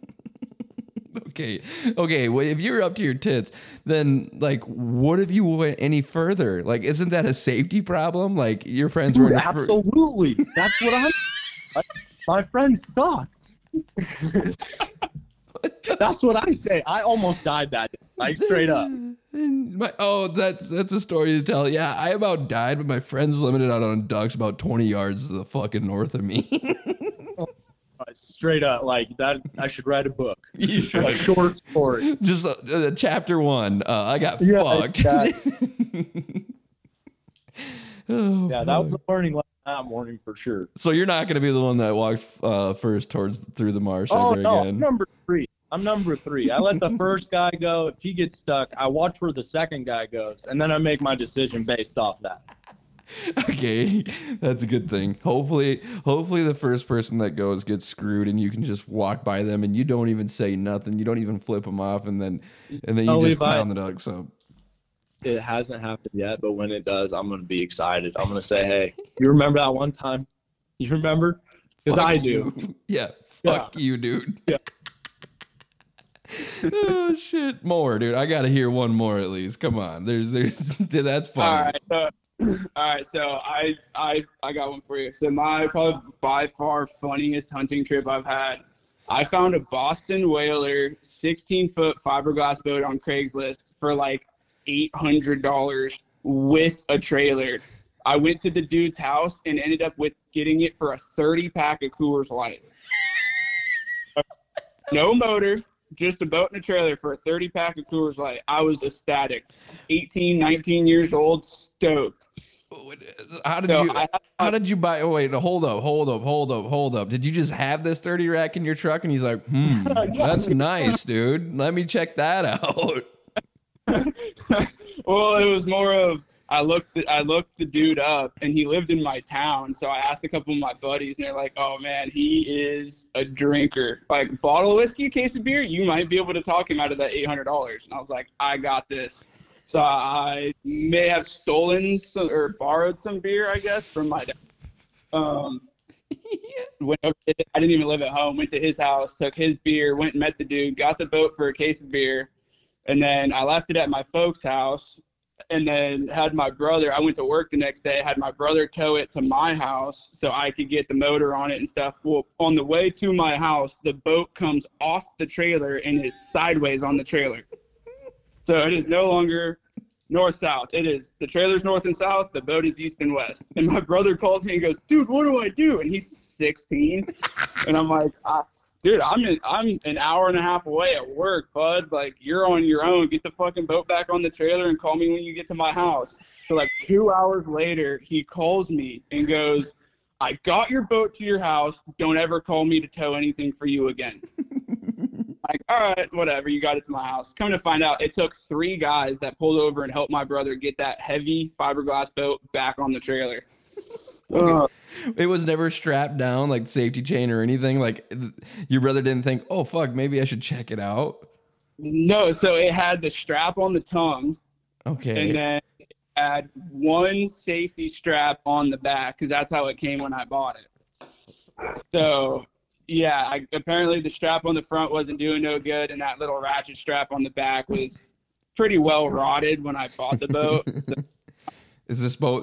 Okay. Well, if you're up to your tits, then like, what if you went any further? Like, isn't that a safety problem? Like, your friends were absolutely. That's what my friends suck. That's what I say. I almost died that day, like straight up. That's a story to tell. Yeah, I about died, but my friends limited out on ducks about 20 yards to the fucking north of me. Straight up, like that. I should write a book. You should. A short story. Just chapter 1. I got fucked. Exactly. Oh, Yeah, that was a learning lesson that morning for sure. So you're not going to be the one that walks first through the marsh Oh ever no, again. I'm number 3. I let the first guy go. If he gets stuck, I watch where the second guy goes, and then I make my decision based off that. Okay, that's a good thing. Hopefully the first person that goes gets screwed, and you can just walk by them, and you don't even say nothing. You don't even flip them off, and then you just pound the ducks up. It hasn't happened yet, but when it does, I'm gonna be excited. I'm gonna say, "Hey, you remember that one time? You remember? Because I do." You. Yeah, fuck you, dude. Yeah. Oh shit, more, dude. I gotta hear one more at least. Come on, there's that's fine. All right, so I got one for you. So my probably by far funniest hunting trip I've had. I found a Boston Whaler 16-foot fiberglass boat on Craigslist for like $800 with a trailer. I went to the dude's house and ended up with getting it for a 30-pack of Coors Light. No motor, just a boat and a trailer for a 30-pack of Coors Light. I was ecstatic. 18, 19 years old, stoked. How did you buy? Oh wait, hold up. Did you just have this 30 rack in your truck? And he's like, that's nice, dude. Let me check that out. Well, it was more of I looked the dude up, and he lived in my town. So I asked a couple of my buddies, and they're like, "Oh man, he is a drinker. Like bottle of whiskey, a case of beer, you might be able to talk him out of that $800." And I was like, "I got this." So I may have stolen some or borrowed some beer, I guess, from my dad. Went over to, I didn't even live at home. Went to his house, took his beer, went and met the dude, got the boat for a case of beer, and then I left it at my folks' house. And then had my brother, I went to work the next day, had my brother tow it to my house so I could get the motor on it and stuff. Well, on the way to my house, the boat comes off the trailer and is sideways on the trailer. So it is no longer north-south. It is the trailer's north and south, the boat is east and west. And my brother calls me and goes, "Dude, what do I do?" And he's 16. And I'm like, dude, I'm an hour and a half away at work, bud. Like, you're on your own. Get the fucking boat back on the trailer and call me when you get to my house. So, like, 2 hours later, he calls me and goes, "I got your boat to your house. Don't ever call me to tow anything for you again." Like, all right, whatever. You got it to my house. Come to find out, it took 3 guys that pulled over and helped my brother get that heavy fiberglass boat back on the trailer. It was never strapped down, like safety chain or anything. Like your brother didn't think, "Oh fuck, maybe I should check it out." No, so it had the strap on the tongue. Okay. And then it had one safety strap on the back because that's how it came when I bought it. So, yeah, apparently the strap on the front wasn't doing no good, and that little ratchet strap on the back was pretty well rotted when I bought the boat. So, Is this boat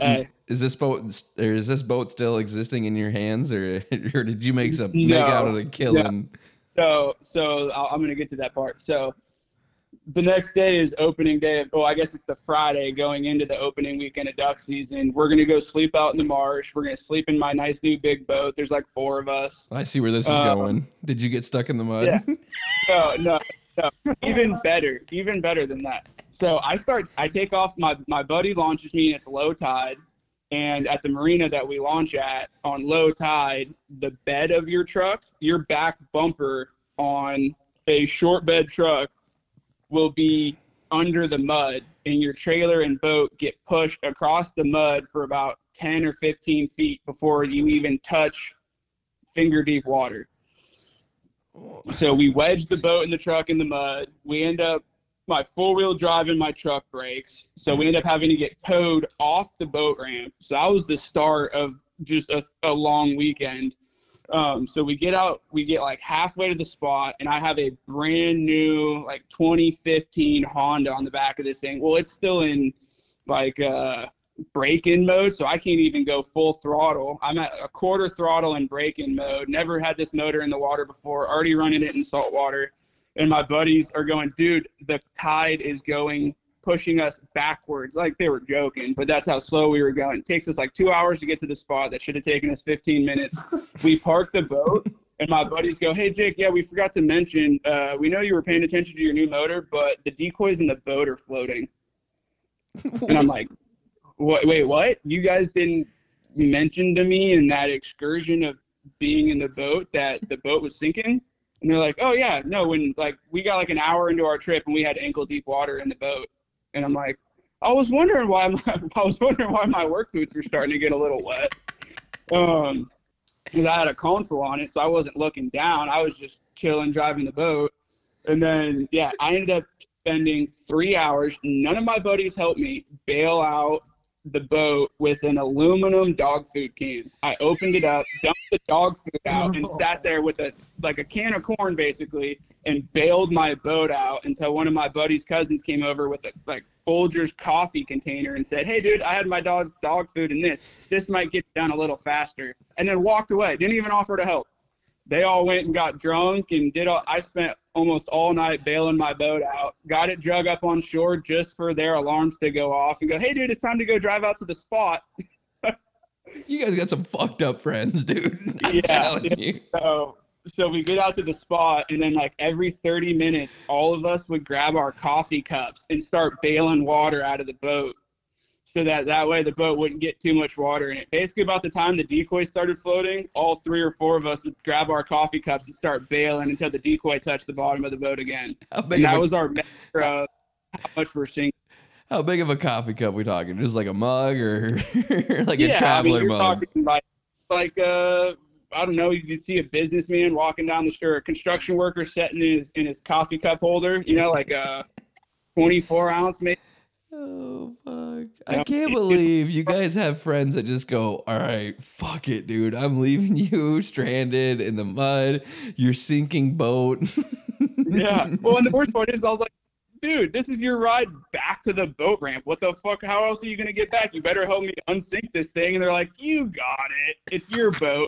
still existing in your hands, or did you make out of the killing? No. So I'm gonna get to that part. So the next day is opening day. I guess it's the Friday going into the opening weekend of duck season. We're gonna go sleep out in the marsh. We're gonna sleep in my nice new big boat. There's like 4 of us. I see where this is going. Did you get stuck in the mud? Yeah. No. Even better than that. So I take off, my buddy launches me and it's low tide. And at the marina that we launch at on low tide, the bed of your truck, your back bumper on a short bed truck will be under the mud, and your trailer and boat get pushed across the mud for about 10 or 15 feet before you even touch finger deep water. So we wedge the boat and the truck in the mud. We end up, my four-wheel drive and my truck breaks. So we end up having to get towed off the boat ramp. So that was the start of just a long weekend. So we get out, we get like halfway to the spot, and I have a brand new like 2015 Honda on the back of this thing. Well, it's still in like break-in mode, so I can't even go full throttle. I'm at a quarter throttle in break-in mode. Never had this motor in the water before, already running it in salt water. And my buddies are going, dude, the tide is pushing us backwards. Like, they were joking, but that's how slow we were going. It takes us like 2 hours to get to the spot. That should have taken us 15 minutes. We parked the boat, and my buddies go, hey, Jake, yeah, we forgot to mention, we know you were paying attention to your new motor, but the decoys in the boat are floating. And I'm like, wait, what? You guys didn't mention to me in that excursion of being in the boat that the boat was sinking? And they're like, oh, yeah, no, when like we got like an hour into our trip and we had ankle deep water in the boat. And I'm like, I was wondering why my work boots were starting to get a little wet. Because I had a console on it, so I wasn't looking down. I was just chilling, driving the boat. And then, yeah, I ended up spending 3 hours. None of my buddies helped me bail out the boat with an aluminum dog food can. I opened it up, dumped the dog food out, and sat there with a can of corn basically, and bailed my boat out until one of my buddy's cousins came over with a Folgers coffee container and said, hey dude, I had my dog's dog food in this might get down a little faster, and then walked away. Didn't even offer to help. They all went and got drunk and I spent almost all night bailing my boat out, got it drug up on shore just for their alarms to go off and go, hey dude, it's time to go drive out to the spot. You guys got some fucked up friends, dude. I'm telling you. So we get out to the spot, and then like every 30 minutes, all of us would grab our coffee cups and start bailing water out of the boat, so that way the boat wouldn't get too much water in it. Basically, about the time the decoy started floating, all 3 or 4 of us would grab our coffee cups and start bailing until the decoy touched the bottom of the boat again. And that was our measure of how much we're sinking. How big of a coffee cup we talking? Just like a mug or like a traveler mug? Talking like I don't know, you see a businessman walking down the street, a construction worker sitting in his coffee cup holder, like a 24 ounce maybe. Oh, fuck. I can't believe you guys have friends that just go, all right, fuck it, dude. I'm leaving you stranded in the mud, your sinking boat. Yeah. Well, and the worst part is I was like, dude, this is your ride back to the boat ramp. What the fuck? How else are you going to get back? You better help me unsink this thing. And they're like, you got it. It's your boat.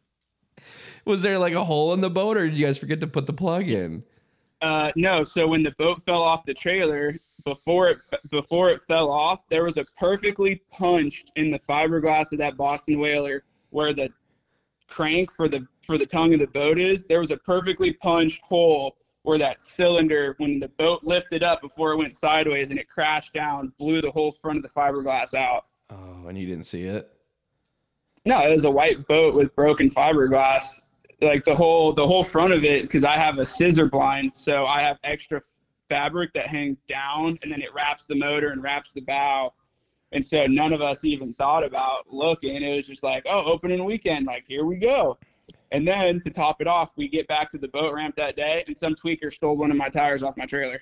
Was there like a hole in the boat, or did you guys forget to put the plug in? No. So when the boat fell off the trailer, before it fell off, there was a perfectly punched in the fiberglass of that Boston Whaler where the crank for the tongue of the boat is. There was a perfectly punched hole where that cylinder, when the boat lifted up before it went sideways and it crashed down, blew the whole front of the fiberglass out. Oh, and you didn't see it? No, it was a white boat with broken fiberglass. Like the whole front of it, because I have a scissor blind, so I have extra fabric that hangs down, and then it wraps the motor and wraps the bow. And so none of us even thought about looking. It was just like, oh, opening weekend, like, here we go. And then to top it off, we get back to the boat ramp that day, and some tweaker stole one of my tires off my trailer.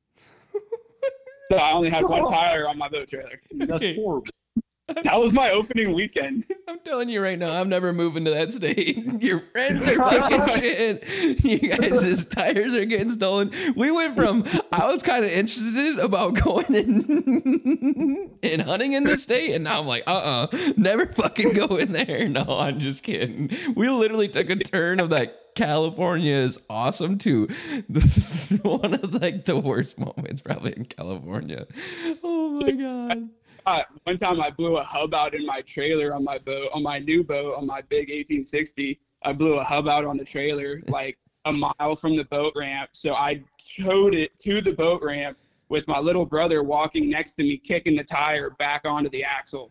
So I only had one tire on my boat trailer. That's horrible. That was my opening weekend. I'm telling you right now, I'm never moving to that state. Your friends are fucking shit. You guys' tires are getting stolen. We went from, I was kind of interested about going in and hunting in the state, and now I'm like, never fucking go in there. No, I'm just kidding. We literally took a turn of that California is awesome to one of like the worst moments probably in California. Oh my God. One time I blew a hub out in my trailer on my boat, on my new boat, on my big 1860. I blew a hub out on the trailer like a mile from the boat ramp. So I towed it to the boat ramp with my little brother walking next to me, kicking the tire back onto the axle.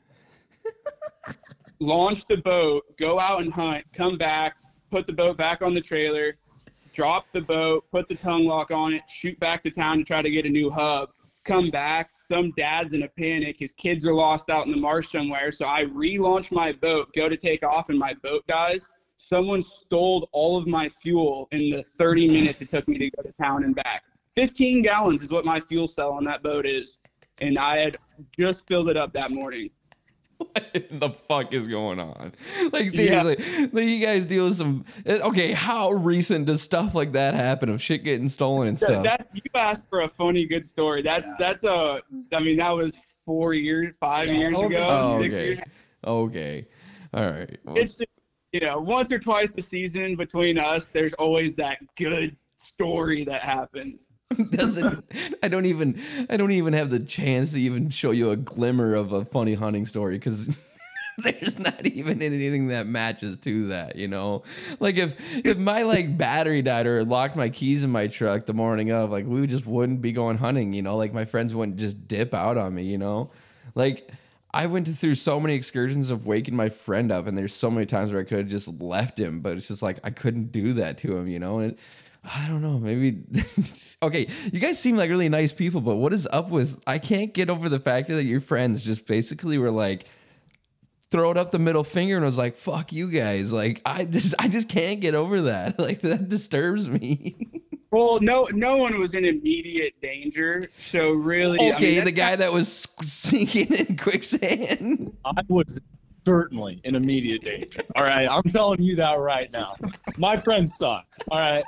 Launch the boat, go out and hunt, come back, put the boat back on the trailer, drop the boat, put the tongue lock on it, shoot back to town to try to get a new hub, come back. Some dad's in a panic. His kids are lost out in the marsh somewhere. So I relaunch my boat, go to take off, and my boat dies. Someone stole all of my fuel in the 30 minutes it took me to go to town and back. 15 gallons is what my fuel cell on that boat is. And I had just filled it up that morning. What the fuck is going on? Like, seriously, like, you guys deal with some. Okay, how recent does stuff like that happen of shit getting stolen and stuff? You asked for a funny, good story. That was 5 years ago, Oh, 6 okay. years. Okay. All right. Well, It's just, once or twice a season between us, there's always that good story that happens. doesn't I don't even have the chance to even show you a glimmer of a funny hunting story because there's not even anything that matches to that, like if my like battery died or locked my keys in my truck the morning of, like we just wouldn't be going hunting, like my friends wouldn't just dip out on me, like I went through so many excursions of waking my friend up, and there's so many times where I could have just left him, but it's just like I couldn't do that to him, and I don't know, maybe okay, you guys seem like really nice people, but what is up with, I can't get over the fact that your friends just basically were like throwing up the middle finger and was like, fuck you guys. Like I just can't get over that. Like that disturbs me. Well, no one was in immediate danger, so really, okay, the guy that was sinking in quicksand. I was certainly in immediate danger. All right, I'm telling you that right now. My friends suck. All right.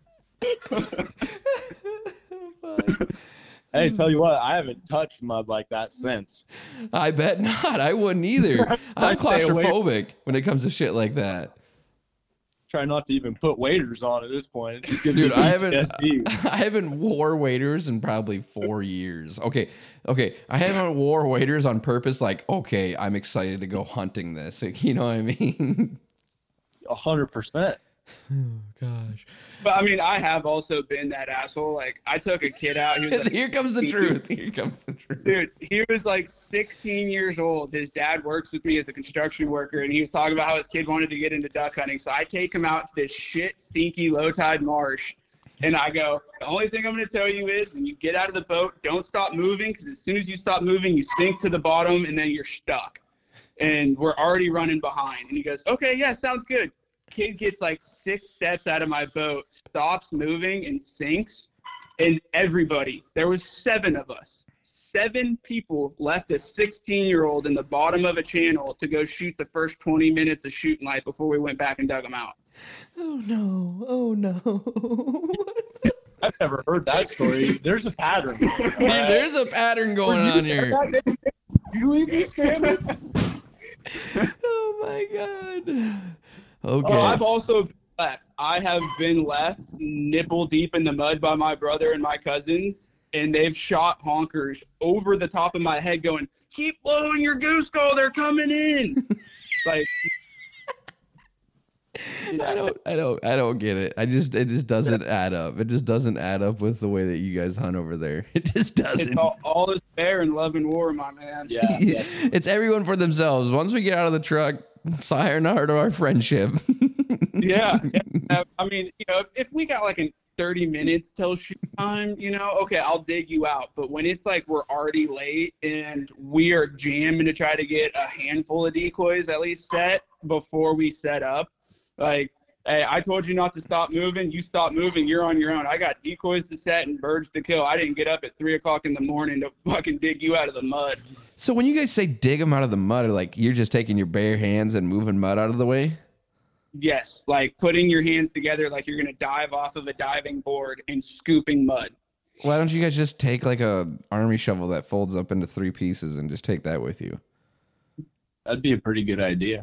Hey, tell you what, I haven't touched mud like that since. I bet not. I wouldn't either. I'm claustrophobic when it comes to shit like that. Try not to even put waders on at this point. Dude, I haven't wore waders in probably 4 years. Okay. I haven't wore waders on purpose. Like, okay, I'm excited to go hunting this. Like, you know what I mean? 100%. Oh gosh. But I have also been that asshole. Like, I took a kid out. He was like, Here comes the truth. Dude, he was like 16 years old. His dad works with me as a construction worker, and he was talking about how his kid wanted to get into duck hunting. So I take him out to this shit stinky low tide marsh, and I go, the only thing I'm going to tell you is when you get out of the boat, don't stop moving, because as soon as you stop moving, you sink to the bottom, and then you're stuck. And we're already running behind. And he goes, okay, yeah, sounds good. Kid gets like 6 steps out of my boat, stops moving and sinks, and everybody, there was 7 of us, 7 people left a 16-year-old in the bottom of a channel to go shoot the first 20 minutes of shooting light before we went back and dug them out. Oh no. I've never heard that story. There's a pattern. There's a pattern going on here. You even stand it? Oh my god. Okay. Oh, I've also been left. I have been left nipple deep in the mud by my brother and my cousins, and they've shot honkers over the top of my head going, keep blowing your goose call, they're coming in. Like, yeah. I don't get it. It just doesn't add up. It just doesn't add up with the way that you guys hunt over there. It just doesn't. It's all is fair in love and war, my man. Yeah. It's everyone for themselves. Once we get out of the truck, sayonara to our friendship. Yeah. If we got like 30 minutes till shoot time, okay, I'll dig you out. But when it's like we're already late and we are jamming to try to get a handful of decoys at least set before we set up, like, hey, I told you not to stop moving. You stop moving. You're on your own. I got decoys to set and birds to kill. I didn't get up at 3:00 in the morning to fucking dig you out of the mud. So when you guys say dig them out of the mud, like you're just taking your bare hands and moving mud out of the way? Yes, like putting your hands together like you're going to dive off of a diving board and scooping mud. Why don't you guys just take like a army shovel that folds up into 3 pieces and just take that with you? That'd be a pretty good idea.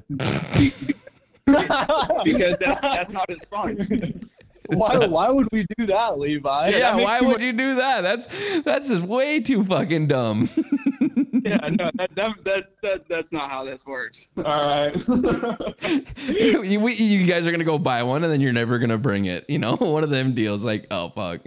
Because that's not as fun. Why would we do that, Levi? Yeah, why would you do that? That's just way too fucking dumb. Yeah, no, that's not how this works. All right. You guys are gonna go buy one and then you're never gonna bring it. One of them deals. Like, oh fuck.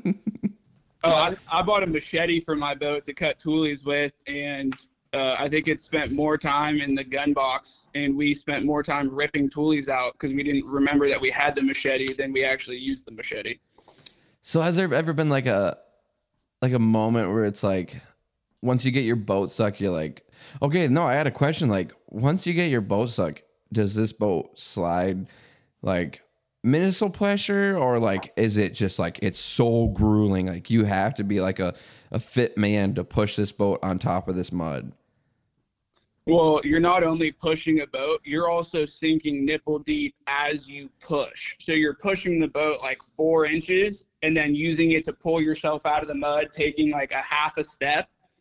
I bought a machete for my boat to cut toolies with, and I think it spent more time in the gun box, and we spent more time ripping toolies out because we didn't remember that we had the machete than we actually used the machete. So has there ever been like a moment where it's like, once you get your boat stuck, you're like, okay, no, I had a question. Like, once you get your boat stuck, does this boat slide like minuscule pressure, or like is it just like it's so grueling, like you have to be like a fit man to push this boat on top of this mud? Well, you're not only pushing a boat, you're also sinking nipple deep as you push. So you're pushing the boat like 4 inches and then using it to pull yourself out of the mud, taking like a half a step.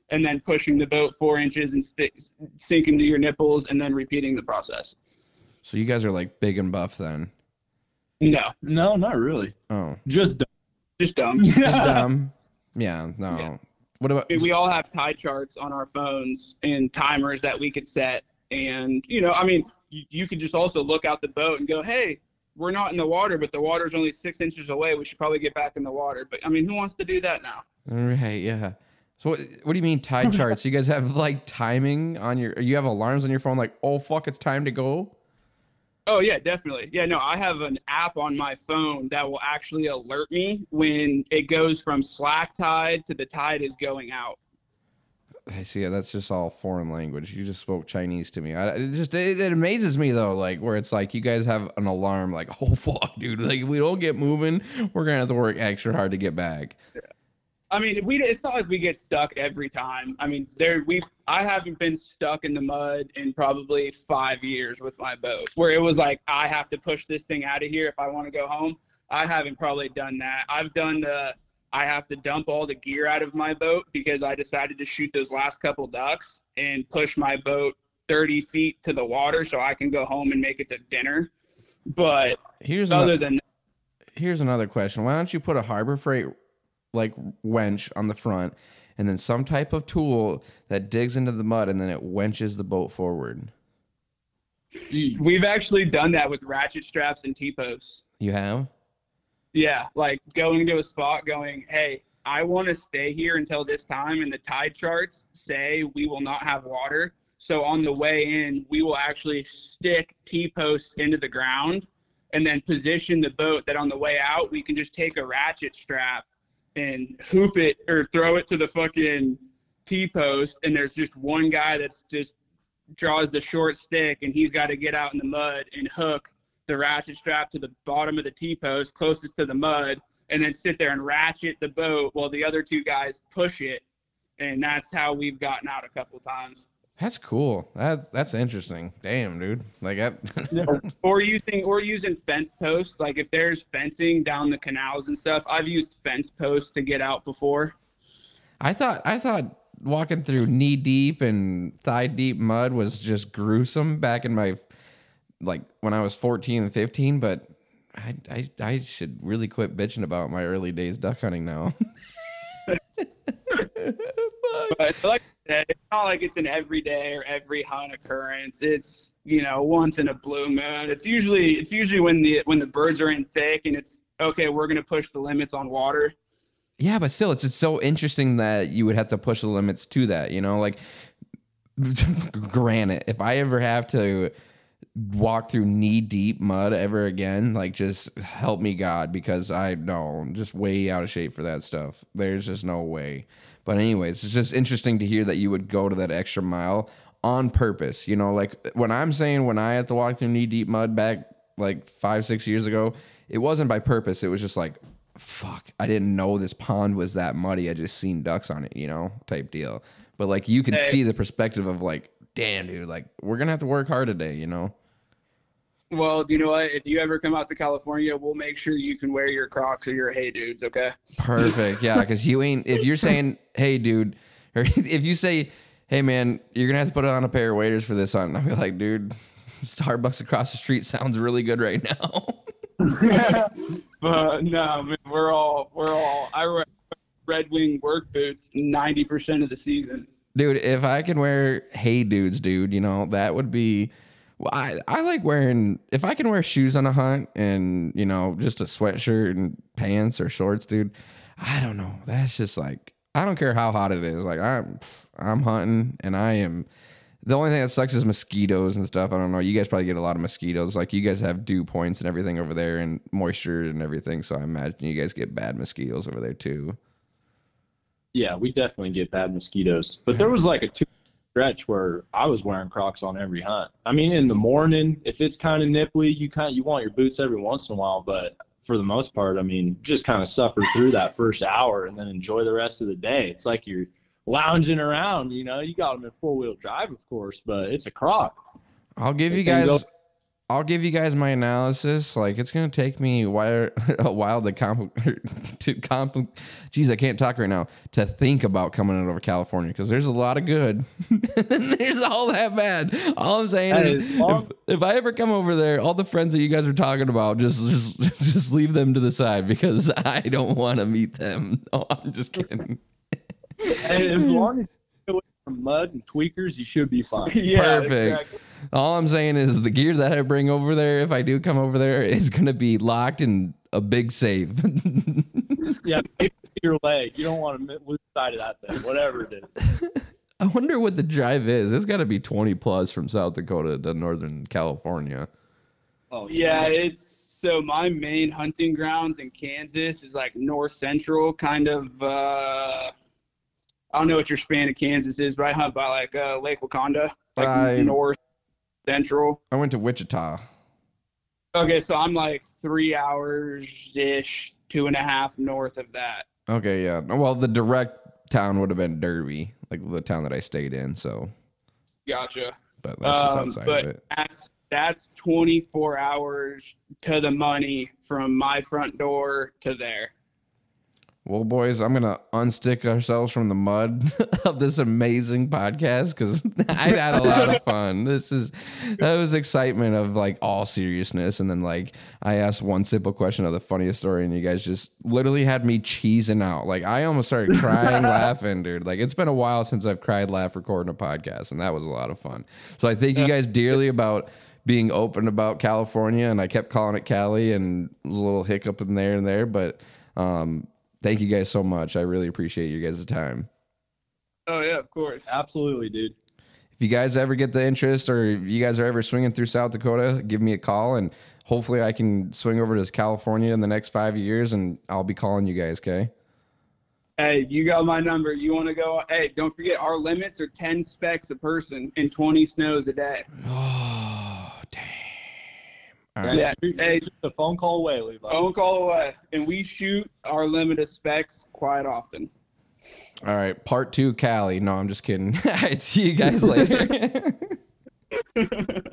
and then pushing the boat 4 inches and sinking to your nipples and then repeating the process. So you guys are like big and buff then? No, not really. Oh, just dumb. Just dumb. Yeah, no. Yeah. What about? We all have tide charts on our phones and timers that we could set. And, you could just also look out the boat and go, hey, we're not in the water, but the water's only 6 inches away. We should probably get back in the water. But, who wants to do that now? Right, yeah. So what do you mean tide charts? You guys have, like, timing on you have alarms on your phone like, oh, fuck, it's time to go? Oh, yeah, definitely. Yeah, no, I have an app on my phone that will actually alert me when it goes from slack tide to the tide is going out. I see. Yeah, that's just all foreign language. You just spoke Chinese to me. It amazes me though, like where it's like you guys have an alarm, like, oh fuck, dude, like if we don't get moving, we're gonna have to work extra hard to get back. It's not like we get stuck every time. I haven't been stuck in the mud in probably 5 years with my boat, where it was like I have to push this thing out of here if I want to go home. I haven't probably done that. I've done I have to dump all the gear out of my boat because I decided to shoot those last couple ducks and push my boat 30 feet to the water so I can go home and make it to dinner. But here's another question. Why don't you put a Harbor Freight like wench on the front and then some type of tool that digs into the mud and then it wenches the boat forward? We've actually done that with ratchet straps and T-posts. You have? Yeah, like going to a spot going, hey, I want to stay here until this time, and the tide charts say we will not have water. So on the way in, we will actually stick T-posts into the ground and then position the boat that on the way out, we can just take a ratchet strap and hoop it or throw it to the fucking T-post, and there's just one guy that's just draws the short stick, and he's got to get out in the mud and hook the ratchet strap to the bottom of the T-post closest to the mud, and then sit there and ratchet the boat while the other two guys push it. And that's how we've gotten out a couple times. That's cool. That's interesting. Damn, dude. Like or using fence posts. Like if there's fencing down the canals and stuff, I've used fence posts to get out before. I thought walking through knee deep and thigh deep mud was just gruesome back in my like when I was 14 and 15, but I should really quit bitching about my early days duck hunting now. But like I said, it's not like it's an everyday or every hunt occurrence. It's, once in a blue moon. It's usually when the birds are in thick and it's okay, we're going to push the limits on water. Yeah, but still it's so interesting that you would have to push the limits to that, like granted, if I ever have to walk through knee deep mud ever again, like just help me God, because I know I'm just way out of shape for that stuff. There's just no way. But anyways, it's just interesting to hear that you would go to that extra mile on purpose. Like when I'm saying when I had to walk through knee deep mud back like 5-6 years ago, it wasn't by purpose. It was just like, fuck, I didn't know this pond was that muddy. I just seen ducks on it, type deal. But like you can see the perspective of like, damn, dude, like we're gonna have to work hard today, Well, you know what? If you ever come out to California, we'll make sure you can wear your Crocs or your Hey Dudes, okay? Perfect, yeah, because if you're saying, hey, dude, or if you say, hey, man, you're going to have to put on a pair of waders for this hunt, I'll be like, dude, Starbucks across the street sounds really good right now. But no, man, I wear Red Wing work boots 90% of the season. Dude, if I can wear Hey Dudes, dude, that would be... Well, I like wearing, if I can wear shoes on a hunt and, just a sweatshirt and pants or shorts, dude, I don't know. That's just like, I don't care how hot it is. Like I'm hunting and the only thing that sucks is mosquitoes and stuff. I don't know. You guys probably get a lot of mosquitoes. Like you guys have dew points and everything over there and moisture and everything. So I imagine you guys get bad mosquitoes over there too. Yeah, we definitely get bad mosquitoes. But there was like a 2 stretch where I was wearing Crocs on every hunt. In the morning, if it's kind of nipply, you want your boots every once in a while, but for the most part, just kind of suffer through that first hour and then enjoy the rest of the day. It's like you're lounging around, you got them in 4-wheel drive, of course, but it's a Croc. I'll give you guys I'll give you guys my analysis. Like, it's gonna take me a while Geez, I can't talk right now. To think about coming over California, because there's a lot of good. There's all that bad. All I'm saying is, if I ever come over there, all the friends that you guys are talking about, just leave them to the side because I don't want to meet them. Oh, I'm just kidding. And as long as you go from mud and tweakers, you should be fine. Yeah, Perfect. exactly. All I'm saying is the gear that I bring over there, if I do come over there, is going to be locked in a big safe. Yeah, maybe your leg. You don't want to lose sight of that thing, whatever it is. I wonder what the drive is. It's got to be 20 plus from South Dakota to Northern California. Oh Yeah, it's so my main hunting grounds in Kansas is like north central, kind of. I don't know what your span of Kansas is, but I hunt by like Lake Wakanda, like north central. I went to Wichita. Okay, so I'm like 3 hours ish, 2.5 north of that. Okay, yeah. Well, the direct town would have been Derby, like the town that I stayed in. So, Gotcha. but that's just outside but of it. that's 24 hours to the money from my front door to there. Well, boys, I'm going to unstick ourselves from the mud of this amazing podcast because I had a lot of fun. That was excitement of like all seriousness. And then like I asked one simple question of the funniest story and you guys just literally had me cheesing out. Like I almost started crying, laughing, dude. Like it's been a while since I've cried, laughed, recording a podcast and that was a lot of fun. So I thank you guys dearly about being open about California and I kept calling it Cali and there was a little hiccup in there and there, but, thank you guys so much. I really appreciate you guys' time. Oh, yeah, of course. Absolutely, dude. If you guys ever get the interest or you guys are ever swinging through South Dakota, give me a call and hopefully I can swing over to California in the next 5 years and I'll be calling you guys, okay? Hey, you got my number. You want to go? Hey, don't forget our limits are 10 specs a person and 20 snows a day. Oh, damn. All right. Yeah. Hey, Just a phone call away, Levi. phone call away. And we shoot our limit of specs quite often. All right. Part 2, Cali. No, I'm just kidding. All right. See you guys later.